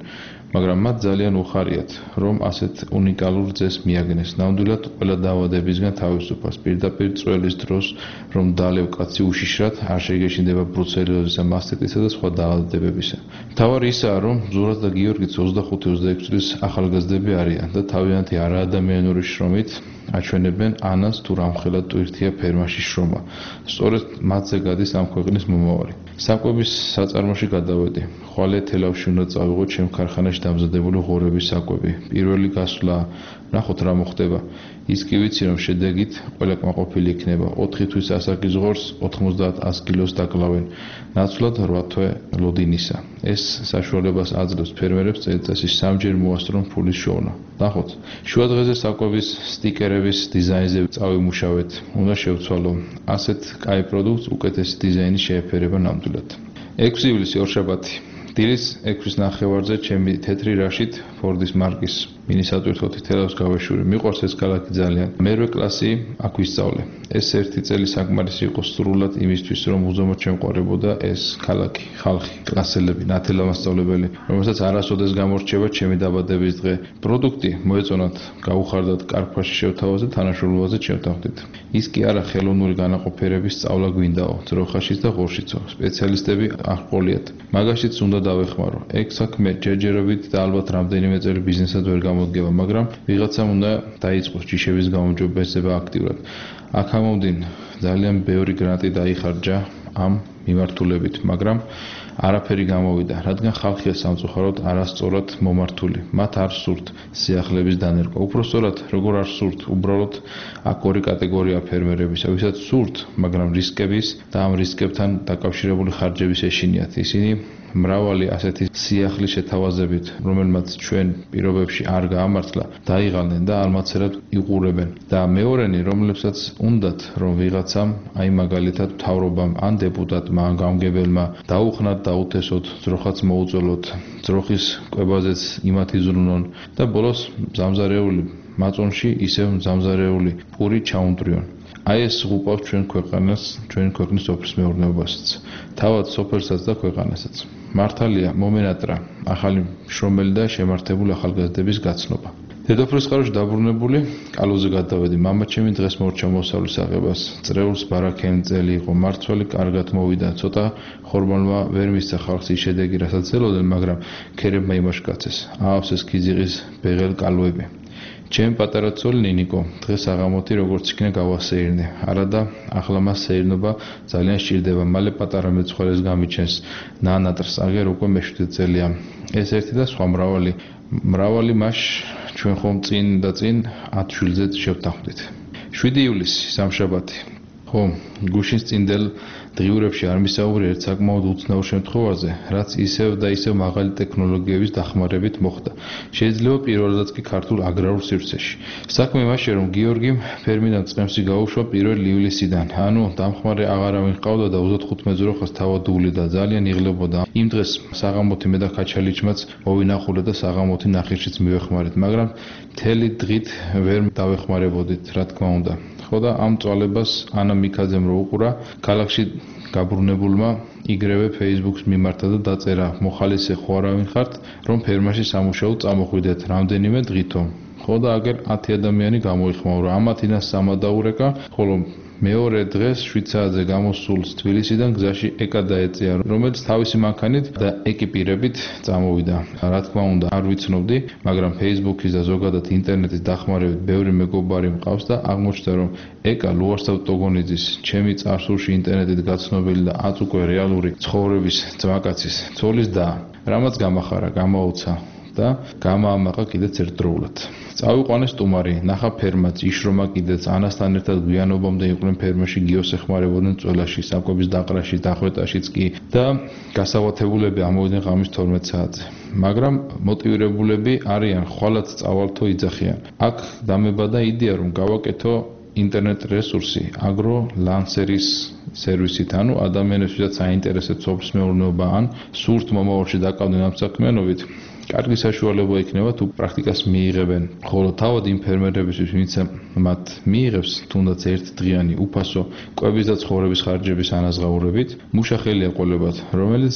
მაგრამ მათ ძალიან უხარიათ, რომ ასეთ უნიკალურ ძეს მიაგნეს. ნამდვილად ყველა დაავადებისგან თავისუფლებას. პირდაპირ წველის დროს, რომ დალევ კაცი უშიშრად არ შეგეშინდება ბრუცელოზისა, მასტიტისა და სხვა დაავადებებისა. მთავარი ისაა, რომ ზურაბ და გიორგიც ოცდახუთი ოცდაექვსი წლის ახალგაზრდები არიან და თავიანთი არაადამიანური შრომით აჩვენებენ ანას თუ რამხელა ტვირთია ფერმაში შრომა. სწორედ მათზე გადის ამ ქვეყნის მომავალი. საკვების საწარმოში გადავედი. ხვალე თელავში უნდა წავიღო ჩემ ქარხანაში დამზადებული ღორების საკვები. პირველი გასვლა, ნახოთ რა მოხდება. ის კი ვიცი, რომ შედეგით ყველა კმაყოფილი იქნება. ოთხი თვის ასაკის ღორს ოთხმოცდაათ კილოს დაკლავენ. ნაცვლად რვა თვე ლოდინისა. ეს საშუალებას აძლევს ფერმერებს წელიწადში სამჯერ მოასწრონ ფულის შოვნა. ნახოთ, შუა დღეზე საკვების სტიკერების დიზაინზე წავიმუშავეთ. უნდა შევცვალო. ასეთ კაი პროდუქტს უკეთესი დიზაინი შეეფერება ნამდვილად. ექვსი ივლისი ორშაბათი. დილის ექვსის ნახევარზე ჩემი თეთრი რაშით ფორდის მარკის მინისატვირთოთი თელავს გავეშური. მიყვარს ეს ქალაქი ძალიან. მერვე კლასი აქ ვისწავლე. ეს ერთი წელი საკმარისი იყო სრულად იმისთვის, რომ უზომოდ შემყარებოდა ეს ქალაქი, ხალხი, კლასელები, ნათელამასწავლებელი, რომელსაც არასოდეს გამორჩება ჩემი დაბადების დღე. პროდუქტი მოეწონათ, გაუხარდათ კარქვაში შევთავაზე, თანაშრომლობაზე შევთავდით. ის კი არა ხელოვნური განაყოფიერების სწავლა გვინდაო, ძროხაშიც და ღორშიცო. სპეციალისტები არ ყოლიათ. მაგაშიც უნდა დავეხმარო. ეგ საქმე ჯერჯერობით და ალბათ რამდენიმე წელი ბიზნესად ვერ გამოგება, მაგრამ ვიღაცამ უნდა დაიწყოს ჯიშების გამოჯობესება აქტიურად. აქ ამომდინ ძალიან ბევრი გრანტი დაიხარჯა ამ მიმართულებით, მაგრამ არაფერი გამოვიდა, რადგან ხალხია სამწუხაროდ არასწორად მომართული. მათ არ სურთ სიახლეების დანერგვა. უпростоრად, როგორ არ სურთ, უბრალოდ აქ ორი კატეგორია ფერმერებისა, ვისაც სურთ, მაგრამ რისკების და ამ რისკებთან დაკავშირებული ხარჯების ეშინიათ. ისინი მრავალი ასეთი სიახლის შეთავაზებით, რომელმაც ჩვენ პირობებში არ გაამართლა, დაიღალნენ და ალმაცერად იყურებენ. და მეორენი, რომლებსაც უნდათ, რომ ვიღაცამ, აი მაგალითად მთავრობამ ან დეპუტატმა, ან გამგებელმა დაუხნათ, დაუთესოთ, ძროხაც მოუწოლოთ, ძროხის კვებაზეც იმათ იზრუნონ და ბოლოს მზამზარეული მაწონში ისევ მზამზარეული პური ჩაუნტრიონ. აი ეს უყავს ჩვენ ქვეყანას, ჩვენ ქვეყნის სოფლის მეურნეობასაც, თავად სოფელსაც და ქვეყანასაც. მართალია, მომენატრა ახალი შრომელი და შემართებული ახალგაზრდების გაცნობა. დედოფლის ხარჯში დაბრუნებული, კალოზე გადავედი. მამაჩემი დღეს მორჩა მოსავლის აღებას. წრეულს ბარაქენწელი იყო, მარცვალი კარგად მოვიდა. ცოტა ხორბალმა ვერ მისცა ხალხს ის შედეგი, რასაც ელოდნენ, მაგრამ ქერებმა იმაშკაცეს. აავსეს ქიზიყის ბეღელ კალოები. ჩემ პატარა ცოლი ნინიკო, დღეს აღამოთი როგორც იქნა გავასეირნე. არადა ახლა მას სეირნობა ძალიან სჭირდება. მალე პატარა მეცხვარეს გამიჩენს. ნანატრს აგერ უკვე მეშვიდე წელია. ეს ერთი და სხვა მრავალი მრავალი მას ჩვენ ხომ წინ და წინ ათ შვილზე შევთანხმდით. შვიდი ივლისი სამშაბათი. ხო, გუშინ წინდელ დღიურებში არ მისაუბრე ერთ საკმაოდ უცნაურ შემთხვევაზე, რაც ისევ და ისევ მაღალი ტექნოლოგიების დახმარებით მოხდა. შეიძლება პირველადაც კი ქართულ აგრარულ სივრცეში. საქმე იმაშია, რომ გიორგიმ ფერმიდან წყემსი გაუშვა პირველ ივლისიდან. ანუ დამხმარე აღარავინ ჰყავდა და ოცდათხუთმეტ ძროხას თავად უვლიდა, ძალიან იღლებოდა. იმ დღეს საღამოთი მე და ქაჩალიჩმაც მოვინახულეთ და საღამოთი ნახივრშიც მივეხმარეთ, მაგრამ მთელი დღით ვერ დავეხმარებოდით, რა თქმა უნდა. ხო და ამ წვალებას ანა მიქაძემ რო უყურა, ქალაქში გაბრუნებულმა იგრევე Facebook-ს მიმართა და დაწერა: მოხალისე ხო არავინ ხართ, რომ ფერმაში სამუშაოდ წამოხვიდეთ რამდენიმე დღითო. ხო და აგერ ათი ადამიანი გამოიხმაურა. ამათინას სამადაურეკა, ხოლო მეორე დღეს შვიდ საათზე გამოსულს თბილისიდან გზაში ეკა დაეწია, რომელიც თავისი მანქანით და ეკიპირებით წამოვიდა. რა თქმა უნდა, არ ვიცნობდი, მაგრამ Facebook-ის და ზოგადად ინტერნეტის დახმარებით ბევრი მეგობარი მყავს და აღმოჩნდა, რომ ეკა ლუარსაბ ტოგონიძის, ჩემი წარსულში ინტერნეტით გაცნობილი და ათ უკვე რეალური ცხოვრების ძმაკაცის ცოლის და რამაც გამახარა, გამაუცა და გამაამაყა კიდეც ერთდროულად. წავიყვანე სტუმარი, ნახა ფერმაც, იშრომა კიდეც, ანასთან ერთად გვიანობამდე იყვნენ ფერმაში, გიოს ეხმარებოდნენ წველაში, საკვების დაყრაში, დახვეტაშიც კი და გასავათებულები ამოვიდნენ ღამის თორმეტ საათზე. მაგრამ მოტივირებულები არიან, ხვალაც წავალთო იძახიან. აქ დამებადა იდეა, რომ გავაკეთო ინტერნეტ რესურსი აგრო ლანსერის სერვისით, ანუ ადამიანებსაც საინტერესოდ სოფლის მეურნეობა ან სურთ მომავალში დაკავდნენ ამ საქმიანობით. კარგი საშუალება იქნება თუ პრაქტიკას მიიღებენ, ხოლო თავად იმ ფერმერებისთვის, ვინც მათ მიიღებს, თუნდაც ერთდღიანი უფასო კვების და ცხოვრების ხარჯების ანაზღაურებით, მუშახელია ყოლებათ, რომელიც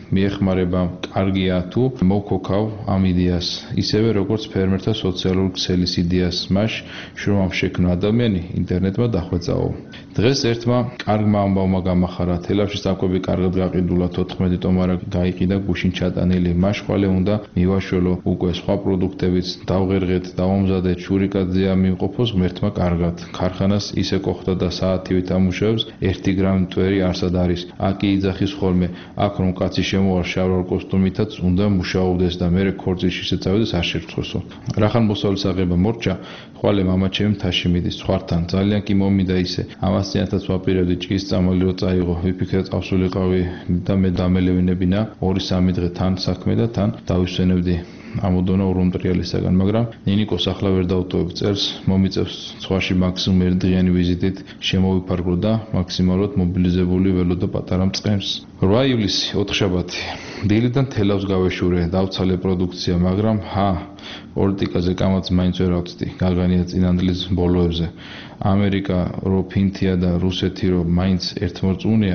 მიეხმარება, კარგია თუ მოვქოქავ ამ იდეას, ისევე როგორც ფერმერთა სოციალურ ქსელის იდეას, მას შრომამ შექმნა ადამიანი ინტერნეტმა დახვეწაო. დღეს ერთმა კარგმა ამბავმა გამახარა, თელავში საკვები კარგად გაყიდულა, თოთხმეტი ტომარა გაიყიდა გუშინ ჩატანილი, მას ხვალე უნდა მივაშველო უკვე სხვა პროდუქტებიც, დავღერღეთ, დავამზადეთ, შურიკაძეა მივყოფოს ღმერთმა კარგად. ქარხანას ისე კოხდა და საათივით ამუშავებს, ერთი გრამი მტვერი არსად არის. აკი იძახის ხოლმე, აქ რომ კაცი შემოარ შავ კოსტუმითაც უნდა მუშაობდეს და მერე ქორწილში შეწავდეს არ შერწყვესო. რახან მოსავლის აღება მორჩა, ხვალე მამაჩემი მთაში მიდის სხვართან, ძალიან კი მომიდა ისე. ამას წინათაც ვაპირებდი ჭის წამალი რო წაიღო, ვიფიქრე წავსულიყავი და მე დამელევინებინა ორი სამი დღე თან საქმე და თან დავისვენებდი ამოდონა ურომტრიალისაგან, მაგრამ ნინიკოს ახლა ვერ დავტოვებ წერს, მომიწევს სხვაში მაქსიმუმ ერთდღიანი ვიზიტით შემოვიფარგლო და მაქსიმალურად მობილიზებული ველოდო პატარა მწყემს. რვა ივლისი ოთხშაბათი. დილიდან თელავს გავეშურე, დავცალე პროდუქცია, მაგრამ ჰა, პოლიტიკაზე კამაც მაინც ვერ ავწდი, გაგანია წინანდლის ბოლოებზე. ამერიკა რო ფინთია და რუსეთი რო მაინც ერთმორწმუნეა,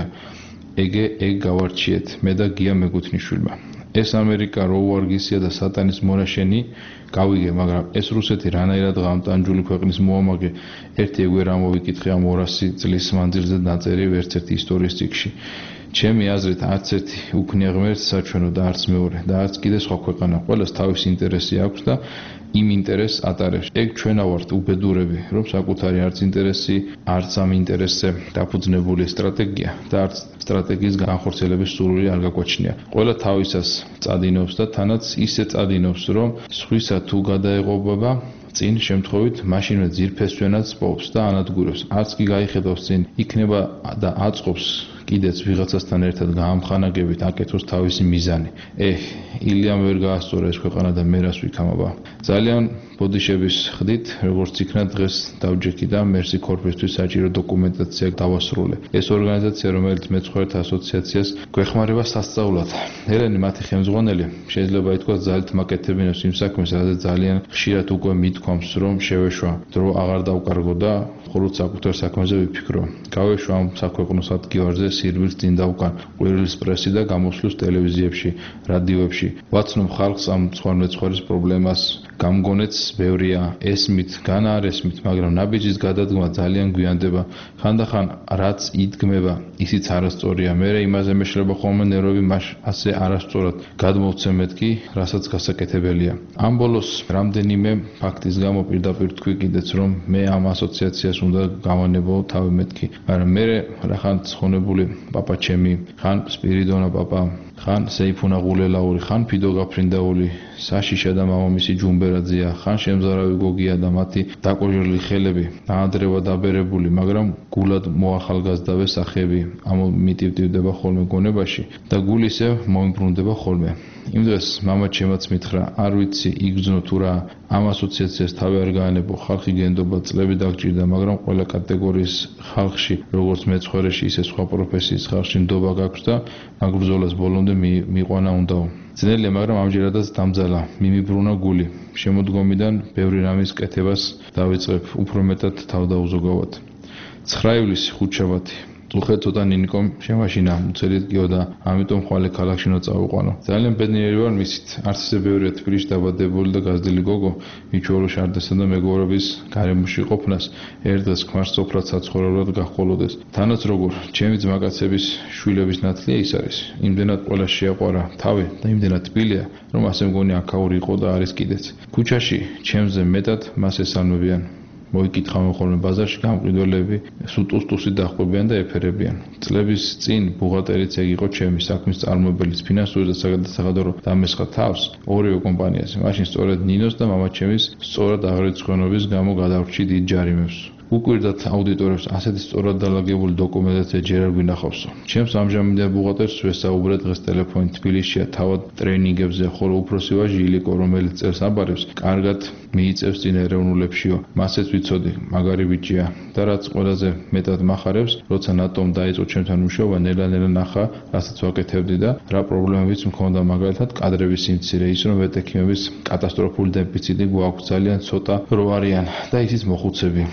ეგე ეგ გავარჩიეთ, მე და გია მეგუთნიშვილმა. ეს ამერიკა რო უარგისია და სატანის მონაშენი გავიგე, მაგრამ ეს რუსეთი რანაირად ღამტანჯული ქვეყნის მოამაგე, ერთი ეგ ვერ ამოვიკითხე ამ ორასი წლის მანძილზე ნაწერი ვერცერთი ისტორიის წიგნში. ჩემი აზრით არც ერთი უქნია ღმერთს საჩვენო და არც მეორე და არც კიდე სხვა ქვეყანა, ყველას თავისი ინტერესი აქვს და იმ ინტერესს ატარებს. ეგ ჩვენა ვართ უბედურები, რომ საკუთარი არც ინტერესი, არც ამ ინტერესზე დაფუძნებული სტრატეგია და არც სტრატეგიის განხორციელების სურვილი არ გაგვაჩნია. ყველა თავისას წადინობს და თანაც ისე წადინობს, რომ სხვისა თუ გადაეღობება წინ შემთხვევით მაშინვე ძირფესვენად პოვს და ანადგურებს. არც კი გაიხედავს წინ, იქნება და აწყობს კიდეც ვიღაცასთან ერთად გაამხანაგებით აკეთოს თავისი მიზანი. ეჰ, ილიამ ვერ გაასწორა ეს ქვეყანა და მე რას ვიქამობა. ძალიან ბოდიშების ხდით, როგორც იქნა დღეს დავჯექი და მერსი კორპუსთვის საჭირო დოკუმენტაცია დავასრულე. ეს ორგანიზაცია, რომელიც მეცხოველთა ასოციაციას გვეხმარება სასწაულად. ელენი მათი ხელმძღვანელი შეიძლება ითქვას ძალით მაკეთებინებს იმ საქმეს, რადგან ძალიან ხშირად უკვე მithქვამს, რომ შევეშვა, დრო აღარ დავკარგო და მხოლოდ საკუთარ საქმეზე ვიფიქრო. გავეშვა ამ საქვეყნოს ადგილზე სირბილს წინ დავკან, ყვირილის პრესი და გამოსვლას ტელევიზიებში, რადიოებში. ვაცნობ ხალხს ამ სხვადასხვა პრობლემას, გამგონეც ბევრია, ესმით, განა არ ესმით, მაგრამ ნაბიჯის გადადგმა ძალიან გვიანდება. ხანდახან რაც იდგმება, ისიც არასწორია. მე იმაზე მეშლება ხოლმე ნერვები მას ასე არასწორად გადმოვცემეთ კი, რასაც გასაკეთებელია. ამ ბოლოს რამდენიმე ფაქტის გამო პირდაპირ თქვი კიდეც, რომ მე ამ ასოციაციას უნდა გავანებო თავი მეთქი, მაგრამ მე რახან ცხონებული პაპა ჩემი, ხან სპირიდონა პაპა, ხან სეიფუნა ღულელაური, ხან ფიდო გაფრინდაული, საშიშა და მამამისი ჯუმბერაძეა, ხან შემზარავი გოგია და მათი დაკოჟრილი ხელები, დაადრევა დაბერებული, მაგრამ გულად მოახალგაზრდავე სახეები ამომიტივტივდება ხოლმე გონებაში და გული ისევ მოიმბრუნდება ხოლმე. იმ დღეს მამა ჩემაც მითხრა, არ ვიცი იგრძნო თუ რა, ამ ასოციაციას თავი არ გაანებო, ხალხი გენდობა, წლები დაგჭირდა, მაგრამ ყველა კატეგორიის ხალხში, როგორც მეცხვარეში, ისე სხვა პროფესიის ხალხში ნდობა გაქვს და მაგ ბრძოლას ბოლომდე მიყვანა უნდაო. ძნელია, მაგრამ ამჯერადაც დამძალა, მიმიბრუნა გული. შემოდგომიდან ბევრი რამის კეთებას დავიწყებ, უფრო მეტად თავდაუზოგავად. ცხრა ივლისი ხუთშაბათი. უხე ცოტა ნინიკომ შემაშინა უცელით გიო და ამიტომ ხვალე ქალაქში უნდა წავიყვანო. ძალიან ბედნიერი ვარ მისით. არც ისე ბევრია თბილისში დაბადებული და გაზრდილი გოგო, მიჩვეულო შარდასა და მეგობრობის გარემოში ყოფნას, ერთ დღეს ქმარს სოფრად საცხოვრებლად გაჰყოლოდეს. თანაც როგორ ჩემი ძმაკაცების შვილების ნათლია ის არის. იმდენად ყველა შეაყვარა თავი და იმდენად თბილია, რომ ასე მგონი აქაური იყო და არის კიდეც. ქუჩაში ჩემზე მეტად მას ესალმებიან. მოიკითხავენ ხოლმე ბაზარში გამყიდველები, სუტუსტუსი დახვებიან და ეფერებიან. წლების წინ ბუღალტერიც ეგ იყო ჩემი საქმის წარმოებელიც, ფინანსური და საგადასახადო დამესხა თავს ორივე კომპანიაზე. მაშინ სწორედ ნინოს და მამაჩემის სწორად აღრიცხვენობის გამო გადავრჩი დიდ ჯარიმებს. უკვირდათ აუდიტორებს ასეთი სწორად დალაგებული დოკუმენტაცია ჯერ არ გვინახავსო. ჩემს ამჟამინდელ ბუღალტერს ვესაუბრე დღეს ტელეფონით თბილისშია თავად ტრენინგებზე, ხოლო უფროსი ვაჟი ილიკო, რომელიც წერს აბარებს, კარგად მიიწევს წინ ერევნულებშიო. მასეც ვიცოდი, მაგარი ბიჭია და რაც ყველაზე მეტად მახარებს, როცა ნატომ დაიწყო ჩემთან მუშაობა, ნელა-ნელა ნახა, რასაც ვაკეთებდი და რა პრობლემებიც მქონდა, მაგალითად კადრების სიმცირე, ის რომ ვეტექიმების კატასტროფული დეფიციტი გვაქვს, ძალიან ცოტა რო არიან და ისიც მოხუცები. ილიკომ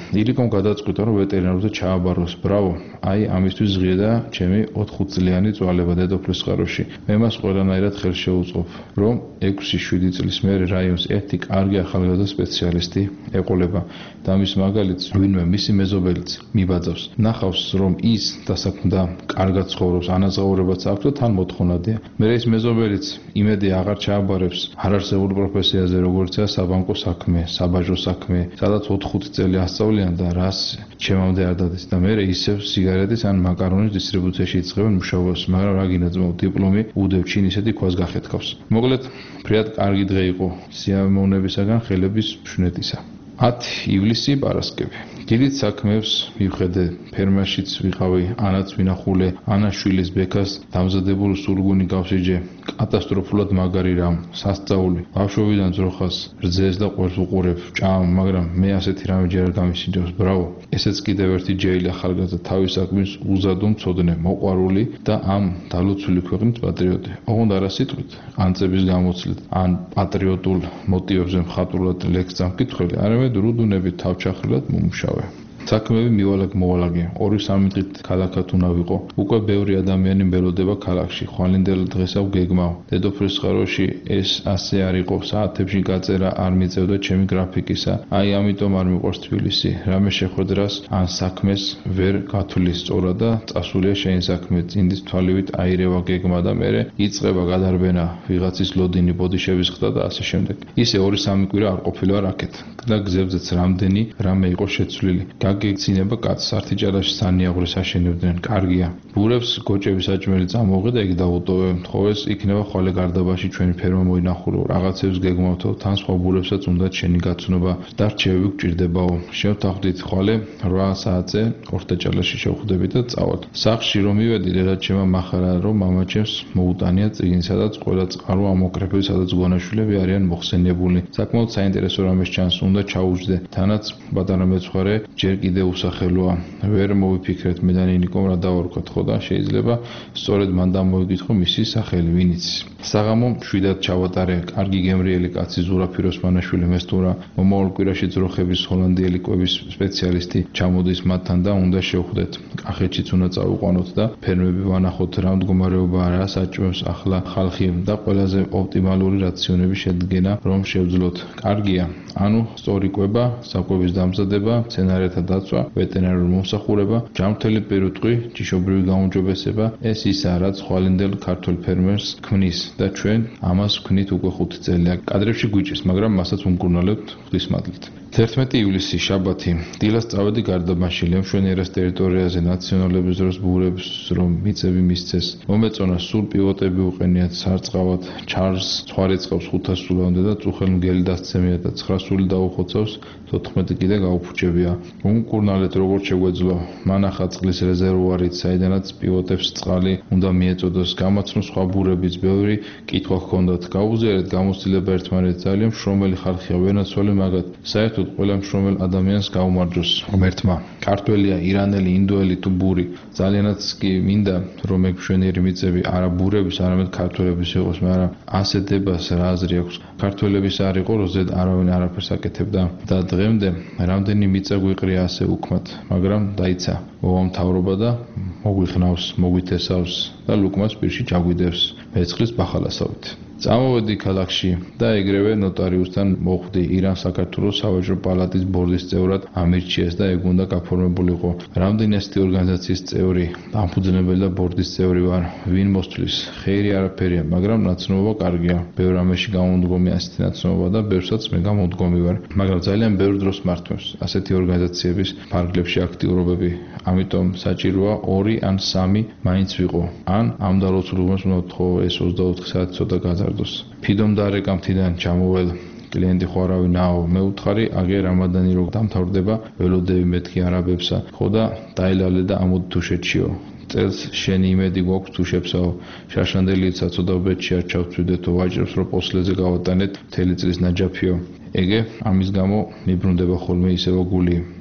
გადაწყვიტა რომ ვეტერინარზე ჩააბაროს. ბრავო, აი ამისთვის ღია და ჩემი ოთხ წლიანი წვალება დედოფლის წყაროში. მე მას ყველანაირად ხელს შევუწყობ, რომ ექვსი შვიდი წლის მერე რაიონს ერთი კარგი ახალგაზრდა სპეციალისტი ეყოლება და მის მაგალითს ვინმე მისი მეზობელიც მიბაძავს. ნახავს რომ ის დასაქმდა კარგად ცხოვრობს, ანაზღაურებაც აქვს და თან მოთხოვნადია. მე ის მეზობელიც იმედი აღარ ჩააბარებს არარსებურ პროფესიაზე, როგორიცაა საბანკო საქმე, საბაჟო საქმე, სადაც ოთხ-ხუთი წელი ასწავლიან და რას ჩემამდე არ დადის და მე ისევ სიგარეტის ან მაკარონის დისტრიბუციაში იწყებენ მუშაობას, მაგრამ რა გინდა ძმაო, დიპლომი უდევ ჩინ ისეთი ქვას გახეთქავს. მოკლედ, ფრიად კარგი დღე იყო სიამოვნებისაგან ხელების მშვენეთისა. ათი ივლისი პარასკევი. დიდ საქმეებს მივხედე ფერმაშიც ვიყავი, ანაც ვინახულე, ანაშვილის ბექას დამზადებულ სულგუნი გავსიჯე. კატასტროფულად მაგარი რამ, სასწაული. ბავშვობიდან ძროხას რძეს და ყველს უყურებ, ჭამ, მაგრამ მე ასეთი რამე ჯერ არ გამისინჯებს. ბრავო. ესეც კიდევ ერთი ჯეილი ახალგაზრდა თავის საქმის უზადო მცოდნე, მოყვარული და ამ დალოცული ქვეყნის პატრიოტი. ოღონდ არა სიტყვით, ან წების გამოცდილ, ან პატრიოტულ მოტივებზე მხატვრულად ლექსს დამკითხველი, არამედ რუდუნებით თავჩახრილად მომუშავე. საქმეები მივალაგ მოვალაგე. ორი სამი დღით ქალაქად უნდა ვიყო. უკვე ბევრი ადამიანი მელოდება ქალაქში. ხვალინდელ დღეს აუ გეგმავ. დედოფლის წყაროში ეს ასე არ იყო. საათებში გაწერა არ მიწევდა ჩემი გრაფიკისა. აი ამიტომ არ მიყვარს თბილისი. რამე შეხვედრას ან საქმეს ვერ გათვლის სწორად და წასულია შენი საქმე. წინდის თვალივით აირევა გეგმა და მერე იწყება გადარბენა, ვიღაცის ლოდინი, ბოდიშების ხდა და ასე შემდეგ. ისე ორი სამი კვირა არ ყოფილა რაკეთ. და გზებზეც რამდენი რამე იყო შეცვლილი. გაგეცინება კაცს ართიჭალაში სანიაღვრეს აშენებდნენ. კარგია. ბურებს გოჭების საჭმელი წამოუღე და იქ დაუტოვე. თხოვეს იქნება ხვალე გარდაბაში ჩვენი ფერმა მოინახულო. რაღაცებს გეგმავთო, თან სხვა ბურებსაც უნდათ შენი გაცნობა და რჩევები გჭირდებაო. შევთანხმდით ხვალე რვა საათზე ორთაჭალაში შევხვდები და წავალთ. სახლში რომ მივედი, დედა ჩემმა მახარა რომ მამაჩემს მოუტანია წიგნი, სადაც ყველა წყარო ამოკრეფილი, სადაც გონაშვილები არიან მოხსენიებული. საკმაოდ საინტერესო რამეს ჩანს, უნდა ჩაუჯდე. თანაც პატარა მეცხვარე ჯერ კიდე უსახელოა. ვერ მოვიფიქრეთ მე და ნინიკომ რა დავარქვათ, ხო და შეიძლება სწორედ მან დამოიგითხო მისი სახელი, ვინიც. საღამო შვიდად ჩავატარე. კარგი გემრიელი კაცი ზურაფ ოსმანაშვილი მესტურა, მომავალ კვირაში ძროხების ჰოლანდიელი კვების სპეციალისტი ჩამოდის მათთან და უნდა შევხვდეთ. კახეთშიც უნდა წავიყვანოთ და ფერმები ვანახოთ რა მდგომარეობაა, რა საჭმევს ახლა ხალხი და ყველაზე ოპტიმალური რაციონების შედგენა რომ შევძლოთ. კარგია. ანუ სწორი კვება, საკვების დამზადება, მცენარეთა დაცვა, ვეტერინარული მომსახურება, ჯანმრთელი პირუტყვი, ჯიშობრივი გაუმჯობესება, ეს ისაა, რაც ხვალინდელ ქართველ ფერმერს ქმნის და ჩვენ ამას ვქნით უკვე ხუთი წელია. კადრებში გვიჭირს, მაგრამ მასაც ვუმკურნალებთ ღვთისმადლით. თერთმეტი ივლისი შაბათი. დილას წავედი გარდაბანში, ლემშვენიერას ტერიტორიაზე ნაციონალების დროს ბურებს რომ მიწები მისცეს. მომეწონა სულ პივოტები უყენიათ სარწყავად, ჩარლს სხვა რიცხავს ხუთას სულამდე და წუხელ მგელი დასცემია და ცხრა სული დაუხოცავს, თოთხმეტი კიდე გაუფუჭებია. უმკურნალეთ როგორც შეგვეძლო, მანახა წყლის რეზერვუარით, საიდანაც პივოტებს წყალი უნდა მიეწოდოს, გამაცნო სხვა ბურებიც, ბევრი კითხვა ჰქონდათ. გაუზიარეთ გამოცდილება ერთმანეთს, ძალიან მშრომელი ხალხია, ვერნაცვალი მაგათ. საერთოდ ყველა მშრომელ ადამიანს გაუმარჯოს ღმერთმა. ქართველია, ირანელი, ინდოელი თუ ბური. ძალიანაც კი მინდა რომ ეგ მშვენიერი მიწები არა ბურების, არამედ ქართველების იყოს, მაგრამ ასე დებას რა აზრი აქვს. ქართველების არ იყო, რომ ზედ არავინ არაფერს აკეთებდა და დღემდე რამდენი მიწა გვიყრია ასე უქმად, მაგრამ დაიცა მოვამთავრობა და მოგვიხნავს, მოგვითესავს და ლუკმას პირში ჩაგვიდევს მეცხლის ბახალასავით. წამოვედი ქალაქში და ეგრევე ნოტარიუსთან მოხვდი. ირან-საქართველოს სავაჭრო პალატის ბორდის წევრად ამირჩიეს და ეგ უნდა გაფორმებულიყო. რამდენი ასეთი ორგანიზაციის წევრი, დამფუძნებელი და ბორდის წევრი ვარ, ვინ მოსთვლის? ხეირი არაფერია, მაგრამ ნაცნობობა კარგია. ბევრ რამეში გამომდგომი ასეთი ნაცნობობა და ბევრსაც მე გამომდგომი ვარ, მაგრამ ძალიან ბევრ დროს მართვებს ასეთი ორგანიზაციების ფარგლებში აქტიურობები. ამიტომ საჭიროა ორი ან სამი მაინც ვიყო. ან ამ დალოცულობას უნდა ვთხოვ ეს ოცდაოთხი საათი ცოტა გაზარდოს. ფიდომ დარეკამთიდან ჩამოვალ კლიენტი ხო არავინაო, მე უთხარი აგე რამადანი რო დამთავრდება, ველოდები მეთქი არაბებსა, ხო და დაილალე და ამოდი თუშეთშიო. წელს შენი იმედი გვაქვს თუშებსაო, შაშანდელიეც საცოდავბეთში არ ჩავწვიდეთო, ვაჭრებს რო პოსლეზე გავატანეთ მთელი წლის ნაჯაფიო. ეგე ამის გამო მიბრუნდება ხოლმე ისევ გული.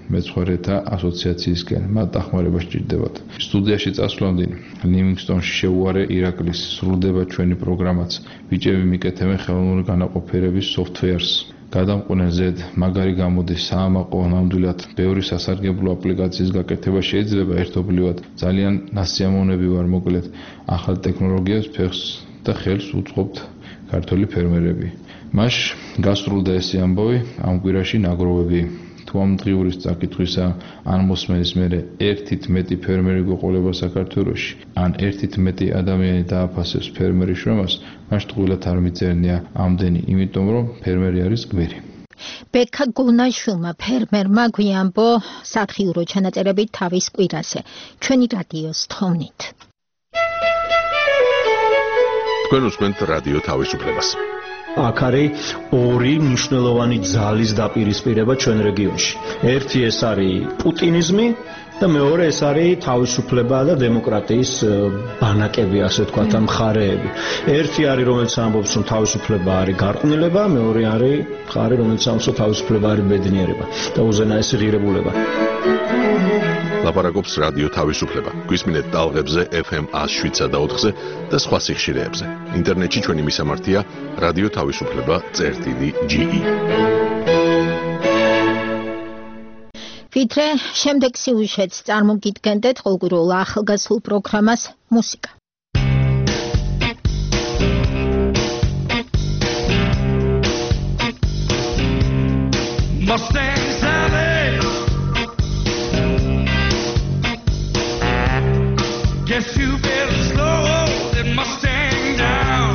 მეცხვარეთა ასოციაციისკენ. მათ დახმარება სჭირდებათ. სტუდიაში წასვლამდე ლივინგსტონში შეუარე ირაკლის სრულდება ჩვენი პროგრამაც. ბიჭები მიკეთებენ ხელოვნური განაყოფიერების software-ს. გადამყვნენ ზედ მაგარი გამოდის საამაყო ნამდვილად ბევრი სასარგებლო აპლიკაციის გაკეთება შეიძლება ერთობლივად. ძალიან ნასიამოვნები ვარ მოკლედ ახალ ტექნოლოგიებს ფეხს და ხელს უწყობთ ქართველი ფერმერები. მას გასრულდა ეს ამბავი ამ კვირაში ნაგროვები. თუ ამ დღიურის წაკითხვისა ან მოსმენის მერე ერთით მეტი ფერმერი გვეყოლება საქართველოში, ან ერთით მეტი ადამიანი დააფასებს ფერმერის შრომას, მას ტყუილად არ მიწერნია ამდენი, იმიტომ რომ ფერმერი არის გმირი. ბექა გულნაშვილმა ფერმერმა გვიამბო სათხიურო ჩანაწერებით თავის კვირაზე. ჩვენი რადიოს თხოვნით. თქვენ უსმენთ რადიო თავისუფლებას. აქ არის ორი მნიშვნელოვანი ძალის დაპირისპირება ჩვენ რეგიონში. ერთი ეს არის პუტინიზმი და მეორე ეს არის თავისუფლება და დემოკრატიის ბანაკები, ასე ვთქვათ, მხარეები. ერთი არის რომელიც ამბობს რომ თავისუფლება არის გარყვნილება, მეორე არის მხარე რომელიც ამბობს რომ თავისუფლება არის ბედნიერება და უზენაესი ღირებულება. ლაპარაკობს რადიო თავისუფლება. გვისმინეთ ტალღებზე ეფ ემ one oh seven და ოთხზე და სხვა სიხშირეებზე. ინტერნეტში ჩვენი მისამართია რადიო თავისუფლება წერტილი ჯი ი. ვიდრე შემდეგ სიუჟეტს წარმოგიდგენდეთ ყოველგვარულ ახალგაზრდულ პროგრამას მუსიკა. Mustang Sally, guess you better slow that Mustang down.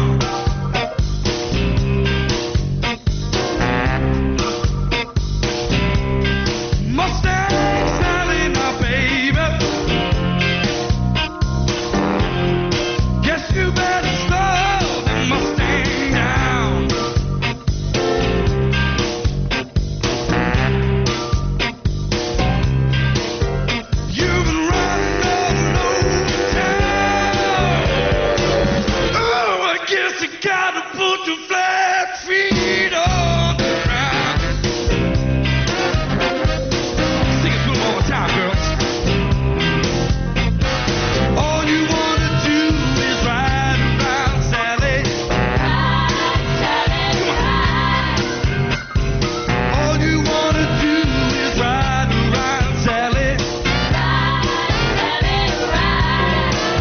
Mustang Sally, now baby, guess you better slow that Mustang down. You've been running all over town. Oh, I guess you gotta put your flat feet on the ground. Sing it one more time, girls. All you wanna do is ride around, Sally. Ride, Sally, ride. All you wanna do is ride around, Sally.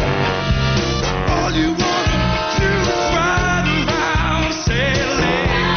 All you wanna do is ride around, Sally.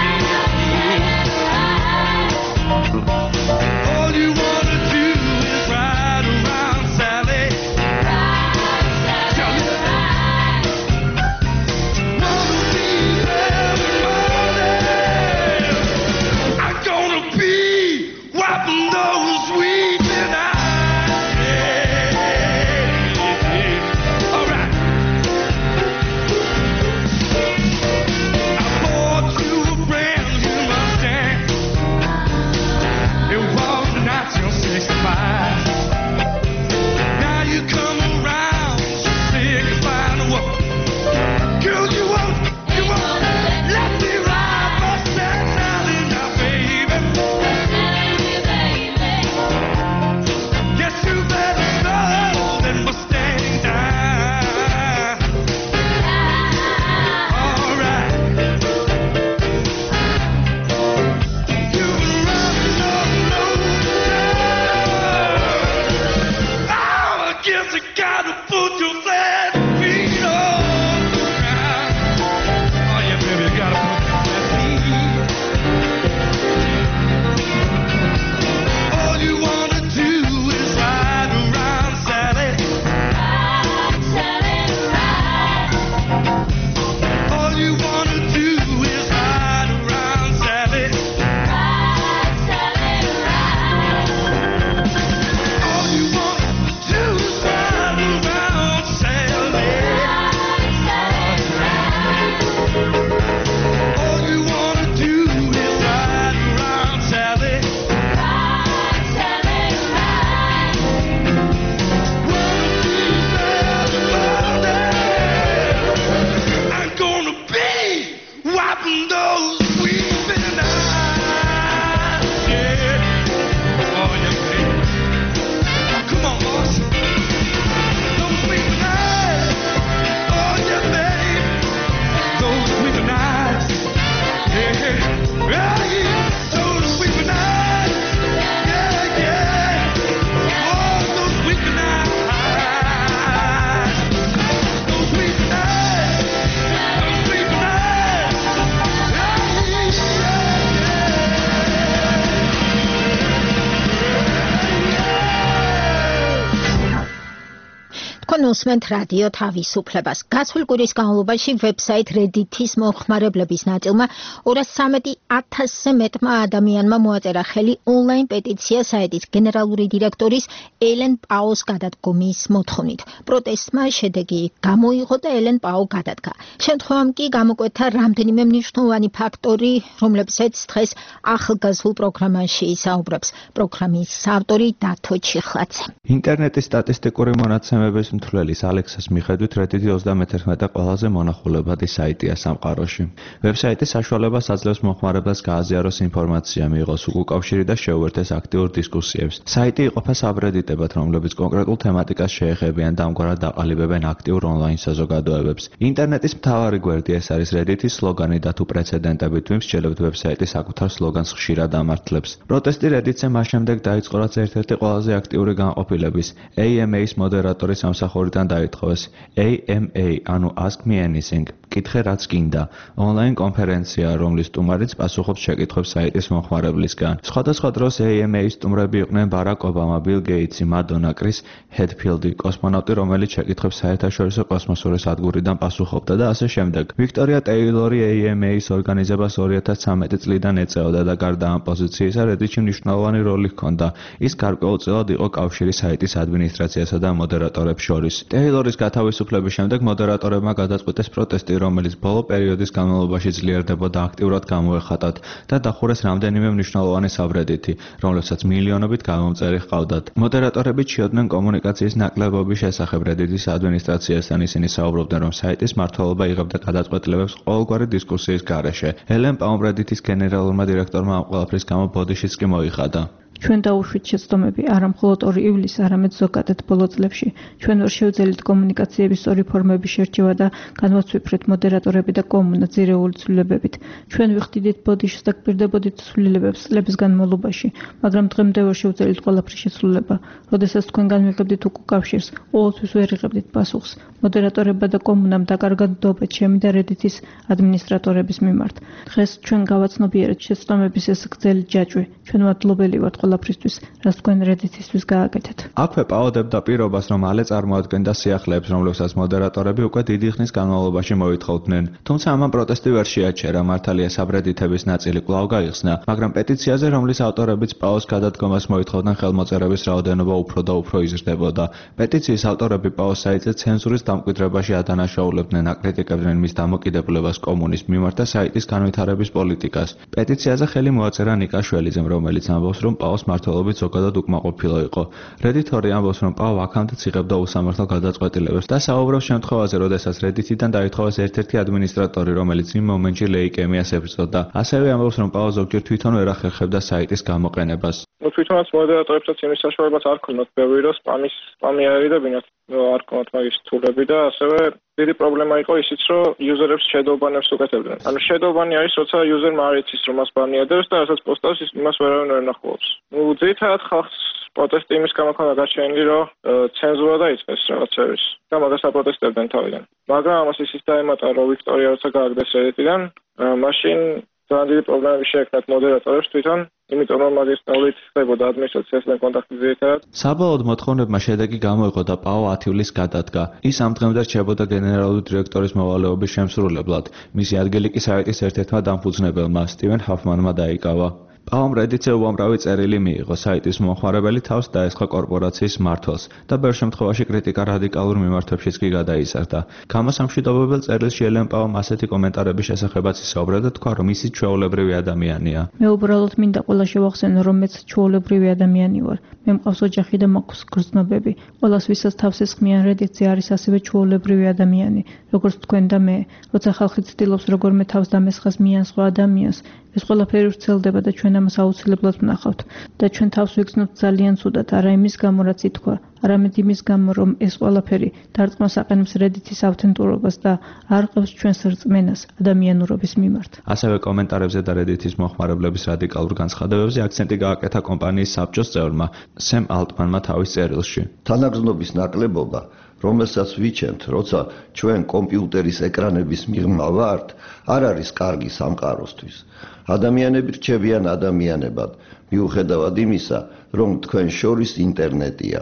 გისმენთ რადიო თავისუფლებას. გასულ კვირის განმავლობაში ვებსაიტ Reddit-ის მომხმარებლების ნაწილმა ორას ცხრამეტი ათასზე მეტმა ადამიანმა მოაწერა ხელი ონლაინ პეტიცია საიტის გენერალური დირექტორის ელენ პაუს გადადგომის მოთხოვნით. პროტესტმა შედეგი გამოიღო და ელენ პაუ გადადგა. შემთხვევამ კი გამოკვეთა რამდენიმე მნიშვნელოვანი ფაქტორი, რომლებზეც დღეს ახალგაზრდულ პროგრამაში ისაუბრებს პროგრამის ავტორი დათო ჩიხლაძე. ინტერნეტის სტატისტიკური მონაცემების მთლელის ალექსას მიხედვით Reddit-ი ოცდამეთერთმეტე ყველაზე მონახულებადი საიტია სამყაროში. ვებსაიტის საშუალებას აძლევს მომხმარებელს გააზიაროს ინფორმაცია, მიიღოს უკავშირი და შეუერთდეს აქტიურ დისკუსიებს. საიტი იყოფა საბრედიტებად, რომლებიც კონკრეტულ თემატიკას შეეხებიან და ამგვარად დაყალიბებენ აქტიურ ონლაინ საზოგადოებებს. ინტერნეტის მთავარი გვერდი ეს არის Reddit-ის სლოგანი და თუ პრეცედენტებით ვიმსჯელებთ, ვებსაიტი საკუთარ სლოგანს ხშირად ამართლებს. პროტესტი Reddit-ზე მას შემდეგ დაიწყო, რაც ერთ-ერთი ყველაზე აქტიური განყოფილების A M A-ის მოდერატორის სამსახურიდან დაითხოვეს. A M A, ანუ Ask Me Anything, კითხე რაც გინდა, ონლაინ კონფერენცია, რომლის სტუმარიც პასუხობს შეკითხვებს საიტის მომხმარებლისგან. სხვადასხვა დროს A M A-ის სტუმრები იყვნენ ბარაკ ობამა, ბილ გეიტსი, მადონა, კრის ჰედფილდი, კოსმონავტი, რომელიც შეკითხვებს საერთაშორისო კოსმოსური სადგურიდან პასუხობდა და ასე შემდეგ. ვიქტორია ტეილორი A M A-ის ორგანიზებას ორი ათას ცხრამეტი წლიდან ეწეოდა და გარდა ამ პოზიციისა Reddit-ში მნიშვნელოვანი როლი ჰქონდა. ის გარკვეულწილად იყო კავშირი საიტის ადმინისტრაციასა და მოდერატორებს შორის. ტეილორის გათავისუფლების შემდეგ მოდერატორებმა გადაწყვეტეს პროტესტი, რომელიც ბოლო პერიოდის განმავლობაში ძლიერდებოდა, აქტიურად გამოეხატათ და დახურეს რამდენიმე მნიშვნელოვანი საბრედიტი, რომლებსაც მილიონობით გამომწერი ჰყავდათ. მოდერატორები ჩიოდნენ კომუნიკაციის ნაკლებობის შესახებ Reddit-ის ადმინისტრაციასთან. ისინი საუბრობდნენ, რომ საიტის მმართველობა იღებდა გადაწყვეტილებებს ყოველგვარი დისკუსიის გარეშე. ელენ პაუმ Reddit-ის გენერალურმა დირექტორმა ამ ყველაფრის გამო ბოდიშიც კი მოიხადა. ჩვენ დაუშვით შეცდომები არა მხოლოდ ორი ივლისს, არამედ ზოგადად ბოლო წლებში. ჩვენ ვერ შევძელით კომუნიკაციების სწორი ფორმების შერჩევა და განვაცვიფრეთ მოდერატორები და კომუნა ძირეული ცვლილებებით. ჩვენ ვიხდიდით ბოდიშს და გვპირდებოდით ცვლილებებს წლების განმავლობაში, მაგრამ დღემდე ვერ შევძელით ყველაფრის შესრულება. როდესაც თქვენ განვიღებდით უკავშირს, ყოველთვის ვერ იღებდით პასუხს. მოდერატორებმა და კომუნამ დაკარგა ნდობად ჩემი და Reddit-ის ადმინისტრატორების მიმართ. დღეს ჩვენ გავაცნობიერეთ შეცდომების ეს გრძელი ჯაჭვი. ჩვენ მადლობელი ვართ ყველაფრისთვის, რაც თქვენ Reddit-ისთვის გააკეთეთ. აქვე პაოდებდა პირობას, რომ ალე წარმოადგენდა სიახლეებს, რომლებსაც მოდერატორები უკვე დიდი ხნის განმავლობაში მოითხოვდნენ. თუმცა ამან პროტესტი ვერ შეაჩერა, მართალია საბრედიტების ნაწილი კვლავ გაიხსნა, მაგრამ პეტიციაზე, რომლის ავტორებიც პაოს გადადგომას მოითხოვდნენ, ხელმოწერების რაოდენობა უფრო და უფრო იზრდებოდა. პეტიციის ავტორები პაოს საიტზე ცენზურის დამკვიდრებაში ადანაშაულებდნენ, აკრიტიკებდნენ მის დამოკიდებულებას კომუნის მიმართ და საიტის განვითარების პოლიტიკას. პეტიციაზე ხელი მოაწერა ნიკა შველიძემ, რომელიც ამბობს, რომ პაოს მმართველობით ზოგადად უკმაყოფილო იყო. Reddit-ორი ამბობს, რომ პაო აქამდეც იღებდა უსამართლო გადაწყვეტილებებს და საუბრობს შემთხვევაზე, როდესაც Reddit-იდან დაითხოვეს ერთ-ერთი ადმინისტრატორი, რომელიც იმ მომენტში ლეიკემიას ებრძოდა. ასევე ამბობს, რომ პაო ზოგჯერ თვითონ ვერ ახერხებდა საიტის გამოყენებას. ну თვითონაც მოდერატორებსაც იმის საშუალებას არ ქონდათ ბევრი რომ სპამის სპამი აერიდებინათ არ ქონდათ მაგის თულები და ასევე დიდი პრობლემა იყო ისიც რომ იუზერებს შედოუბანებს უკეთებდნენ. ანუ შედოუბანი არის როცა იუზერმა არ იცის რომ მას ბანიადებს და რასაც პოსტავს ის იმას ვერავინ ვერ ნახულობს. ну ძირითადად ხალხს პროტესტი იმის გამო ქონდა გაჩენილი რომ ცენზურა დაიწყეს რაღაცების და მაგას აპროტესტებდნენ თავიდან. მაგრამ ამას ისიც დაემატა რომ ვიქტორია როცა გააგდეს Reddit-დან მაშინ ძალიან დიდი პრობლემები შეექმნათ მოდერატორებს თვითონ, იმიტომ რომ მაგის სწავლით ხდებოდა ადმინისტრაციასთან კონტაქტი ძირითადად. საბოლოოდ მოთხოვნებმა შედეგი გამოიღო და პაო ათი ივლისს გადადგა. ის ამ დღემდე რჩებოდა გენერალური დირექტორის მოვალეობის შემსრულებლად. მისი ადგილი კი საიტის ერთ-ერთმა დამფუძნებელმა, სტივენ ჰაფმანმა დაიკავა. პაომ Reddit-ზე უამრავი წერილი მიიღო, საიტის მომხმარებელი თავს დაესხა კორპორაციის მმართველს და ბევრ შემთხვევაში კრიტიკა რადიკალურ მიმართვებშიც კი გადაიზარდა. გამოსამშვიდობებელ წერილში ელენ პაომ ასეთი კომენტარების შესახებაც ისაუბრა და თქვა, რომ ისიც ჩვეულებრივი ადამიანია. მე უბრალოდ მინდა ყველა შევახსენო, რომ მეც ჩვეულებრივი ადამიანი ვარ. მე მყავს ოჯახი და მაქვს გრძნობები. ყველას ვისაც თავს ესხმიან Reddit-ზე არის ასევე ჩვეულებრივი ადამიანი, როგორც თქვენ და მე. როცა ხალხი ცდილობს როგორმე თავს დამესხას მიან სხვა ადამიანს, ეს ყველაფერი ვრცელდება და ჩვენ ამას აუცილებლად ვნახავთ და ჩვენ თავს ვიგრძნობთ ძალიან ცუდად, არა იმის გამო, რაც ითქვა, არამედ იმის გამო, რომ ეს ყველაფერი დარწმუნებას აყენებს Reddit-ის ავთენტურობას და არ ყავს ჩვენს რწმენას ადამიანურობის მიმართ. ასევე კომენტარებზე და Reddit-ის მომხმარებლების რადიკალურ განცხადებებზე აქცენტი გააკეთა კომპანიის საბჭოს წევრმა სემ ალტმანმა თავის წერილში. თანაგრძნობის ნაკლებობა, რომელსაც ვიჩენთ, როცა ჩვენ კომპიუტერის ეკრანების მიღმა ვართ, არ არის კარგი სამყაროსთვის. ადამიანები რჩებიან ადამიანებად, მიუხედავად იმისა, რომ თქვენ შორის ინტერნეტია.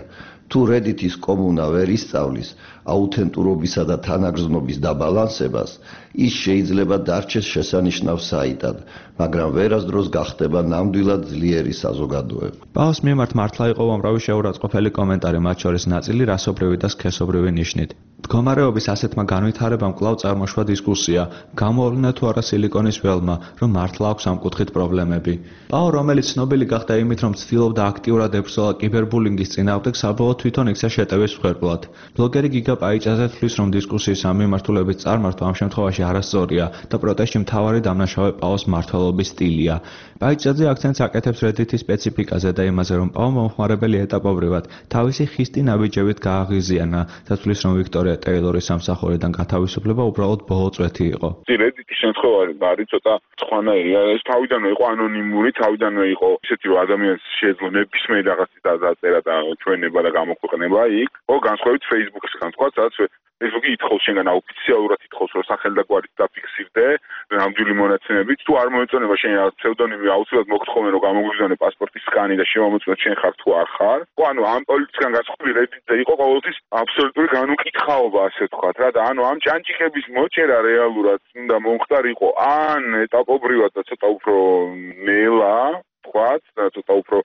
თუ Reddit-ის კომუნა ვერ ისწავლის აუთენტურობისა და თანაგრძნობის დაბალანსებას, ის შეიძლება დარჩეს შესანიშნავ საიტად, მაგრამ ვერასდროს გახდება ნამდვილად ძლიერი საზოგადოება. პაოს მიმართ მართლა იყო უამრავი შეურაცხყოფელი კომენტარი, მათ შორის ნაწილი რასობრივი და სქესობრივი ნიშნით. მდგომარეობის ასეთმა განვითარებამ კვლავ წარმოშვა დისკუსია, გამოავლინა თუ არა სილიკონის ველმა, რომ მართლა აქვს ამ კუთხით პრობლემები. პაო, რომელიც ცნობილი გახდა იმით, რომ ცდილობდა აქტიურად ებრძოლა კიბერბულინგის წინააღმდეგ, საბოლოოდ თვითონ იქცა შეტევის მსხვერპლად. ბლოგერი გიგა პაიჭაძე თვლის, რომ დისკუსიის ამ მიმართულებით წარმართვა ამ შემთხვევაში არასწორია და პროტესტში მთავარი დამნაშავე პაოს მმართველობის სტილია. პაიჭაძე აქცენტს აკეთებს Reddit-ის სპეციფიკაზე და იმაზე, რომ პაო მომხმარებელი ეტაპობრივად თავისი ხისტი ნაბიჯებით გააღიზიანა და თვლის, რომ ვიქტორია ტეილორის სამსახურიდან გათავისუფლება უბრალოდ ბოლო წვეთი იყო. Reddit-ის შემთხვევა არის ცოტა სხვანაირი. ეს თავიდანვე იყო ანონიმური, თავიდანვე იყო ისეთი, რომ ადამიანს შეეძლო ნებისმიერ რაღაცის დაწერა და ჩვენება და გამოქვეყნება იქ. ო განსხვავებით Facebook-ისგან, თქვა, სადაც Facebook-ი ითხოვს შენგან აოფიციალურად ითხოვს, რომ სახელი და გვარით დაფიქსირდე ნამდვილი მონაცემებით. თუ არ მოეწონება შენ ფსევდონიმი, აუცილებლად მოგთხოვენ, რომ გამოგვიძანე პასპორტის სკანი და შემომოწმოთ შენ ხარ თუ არ ხარ. ხო, ანუ ამ პოლიტიკიდან განსხვავებით Reddit-ზე იყო ყოველთვის აბსოლუტური განუკითხაობა, ასე ვთქვათ რა და ანუ ამ ჭანჭიქების მოჭერა რეალურად უნდა მომხდარიყო ან ეტაპობრივად და ცოტა უფრო ნელა თქვათ და ცოტა უფრო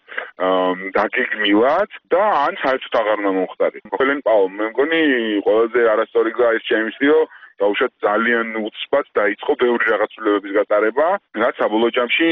დაგეგმილად და ან საერთოდ აღარ უნდა მომხდარიყო. ყველენ პაო, მე მგონი ყველაზე არასწორი გზა ის ჩემისთვის, რომ დაუშვათ ძალიან უცბად დაიწყო ბევრი რაღაცულებების გატარება, რაც საბოლოო ჯამში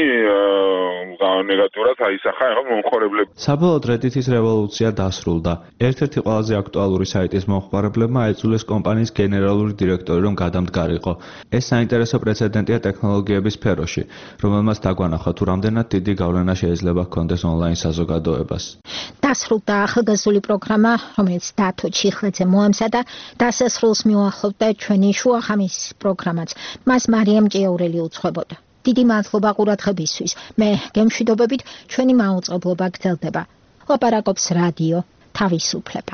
ნეგატიურად აისახა ახლა მომხმარებლებს. საბოლოოდ Reddit-ის რევოლუცია დასრულდა. ერთ-ერთი ყველაზე აქტუალური საიტის მომხმარებლებმა აიძულეს კომპანიის გენერალური დირექტორი რომ გადამდგარიყო. ეს საინტერესო პრეცედენტია ტექნოლოგიების სფეროში, რომელმაც დაგვანახა თუ რამდენად დიდი გავლენა შეიძლება ჰქონდეს ონლაინ საზოგადოებას. დასრულდა ახალგაზრდული პროგრამა, რომელიც დათო ჩიხლეძე მოამზადა, დასასრულს მიუახლოვდა ჩვენი შუახამის პროგრამაც. მას მარიამ ჭიაურელი უძღვებოდა. დიდი მადლობა ყურადღებისთვის. მე გემშვიდობებით ჩვენი მაუწყებლობა გრძელდება. ლაპარაკობს რადიო თავისუფლება.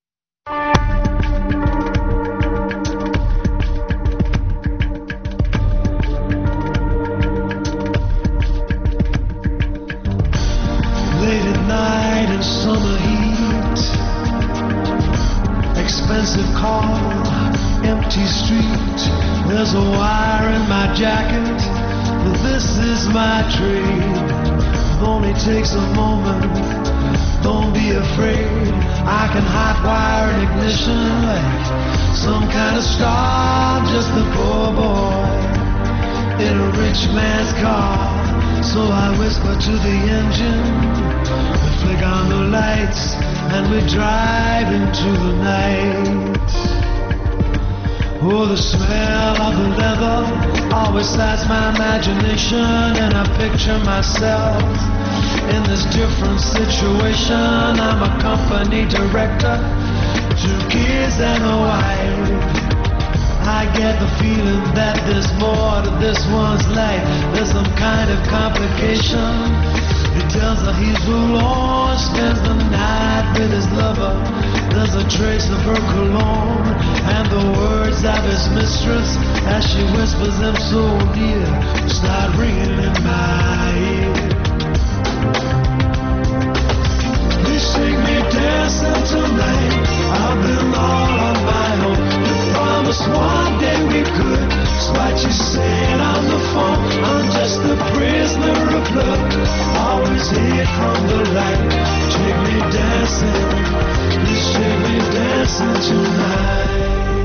Late at night in summer heat, expensive car, empty street. There's a wire in my jacket, but this is my trade. It only takes a moment, don't be afraid. I can hot wire an ignition like some kind of star. I'm just a poor boy in a rich man's car. So I whisper to the engine, we flick on the lights, and we drive into the night. Oh, the smell of the leather always slides my imagination, and I picture myself in this different situation. I'm a company director, two kids and a wife. I get the feeling that there's more to this one's life. There's some kind of complication. He tells her he's alone, spends the night with his lover. There's a trace of her cologne and the words of his mistress as she whispers them so near, start ringing in my ear. Please take me dancing tonight. I've been all on my own. You promised one day we could. It's what you said on the phone. I'm just a prisoner of love, always hid from the light. Take me dancing, please take me dancing tonight.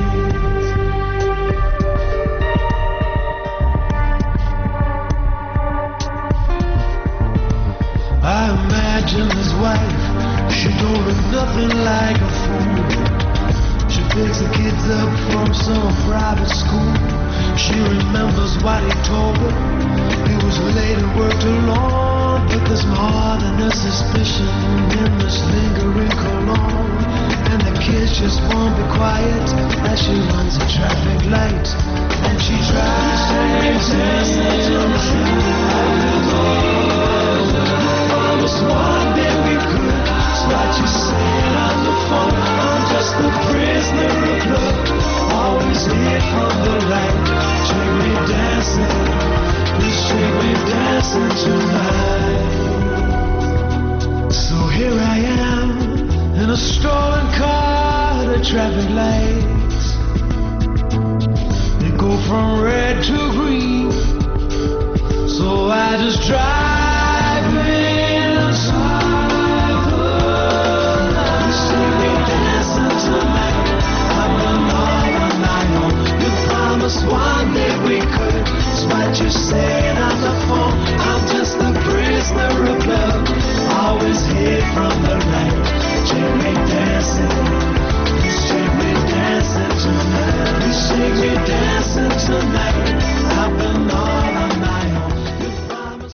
I imagine his wife, she don't look nothing like a fool. She picks the kids up from some private school. She remembers what he told her. He was late and worked alone, but there's more than a suspicion in this lingering cologne. And the kids just won't be quiet as she runs a traffic light. And she drives one day we could. It's what you said on the phone. I'm just a prisoner of love, always hid from the light. Take me dancing, please take me dancing tonight. So here I am in a store traffic lights. They go from red to green. So I just drive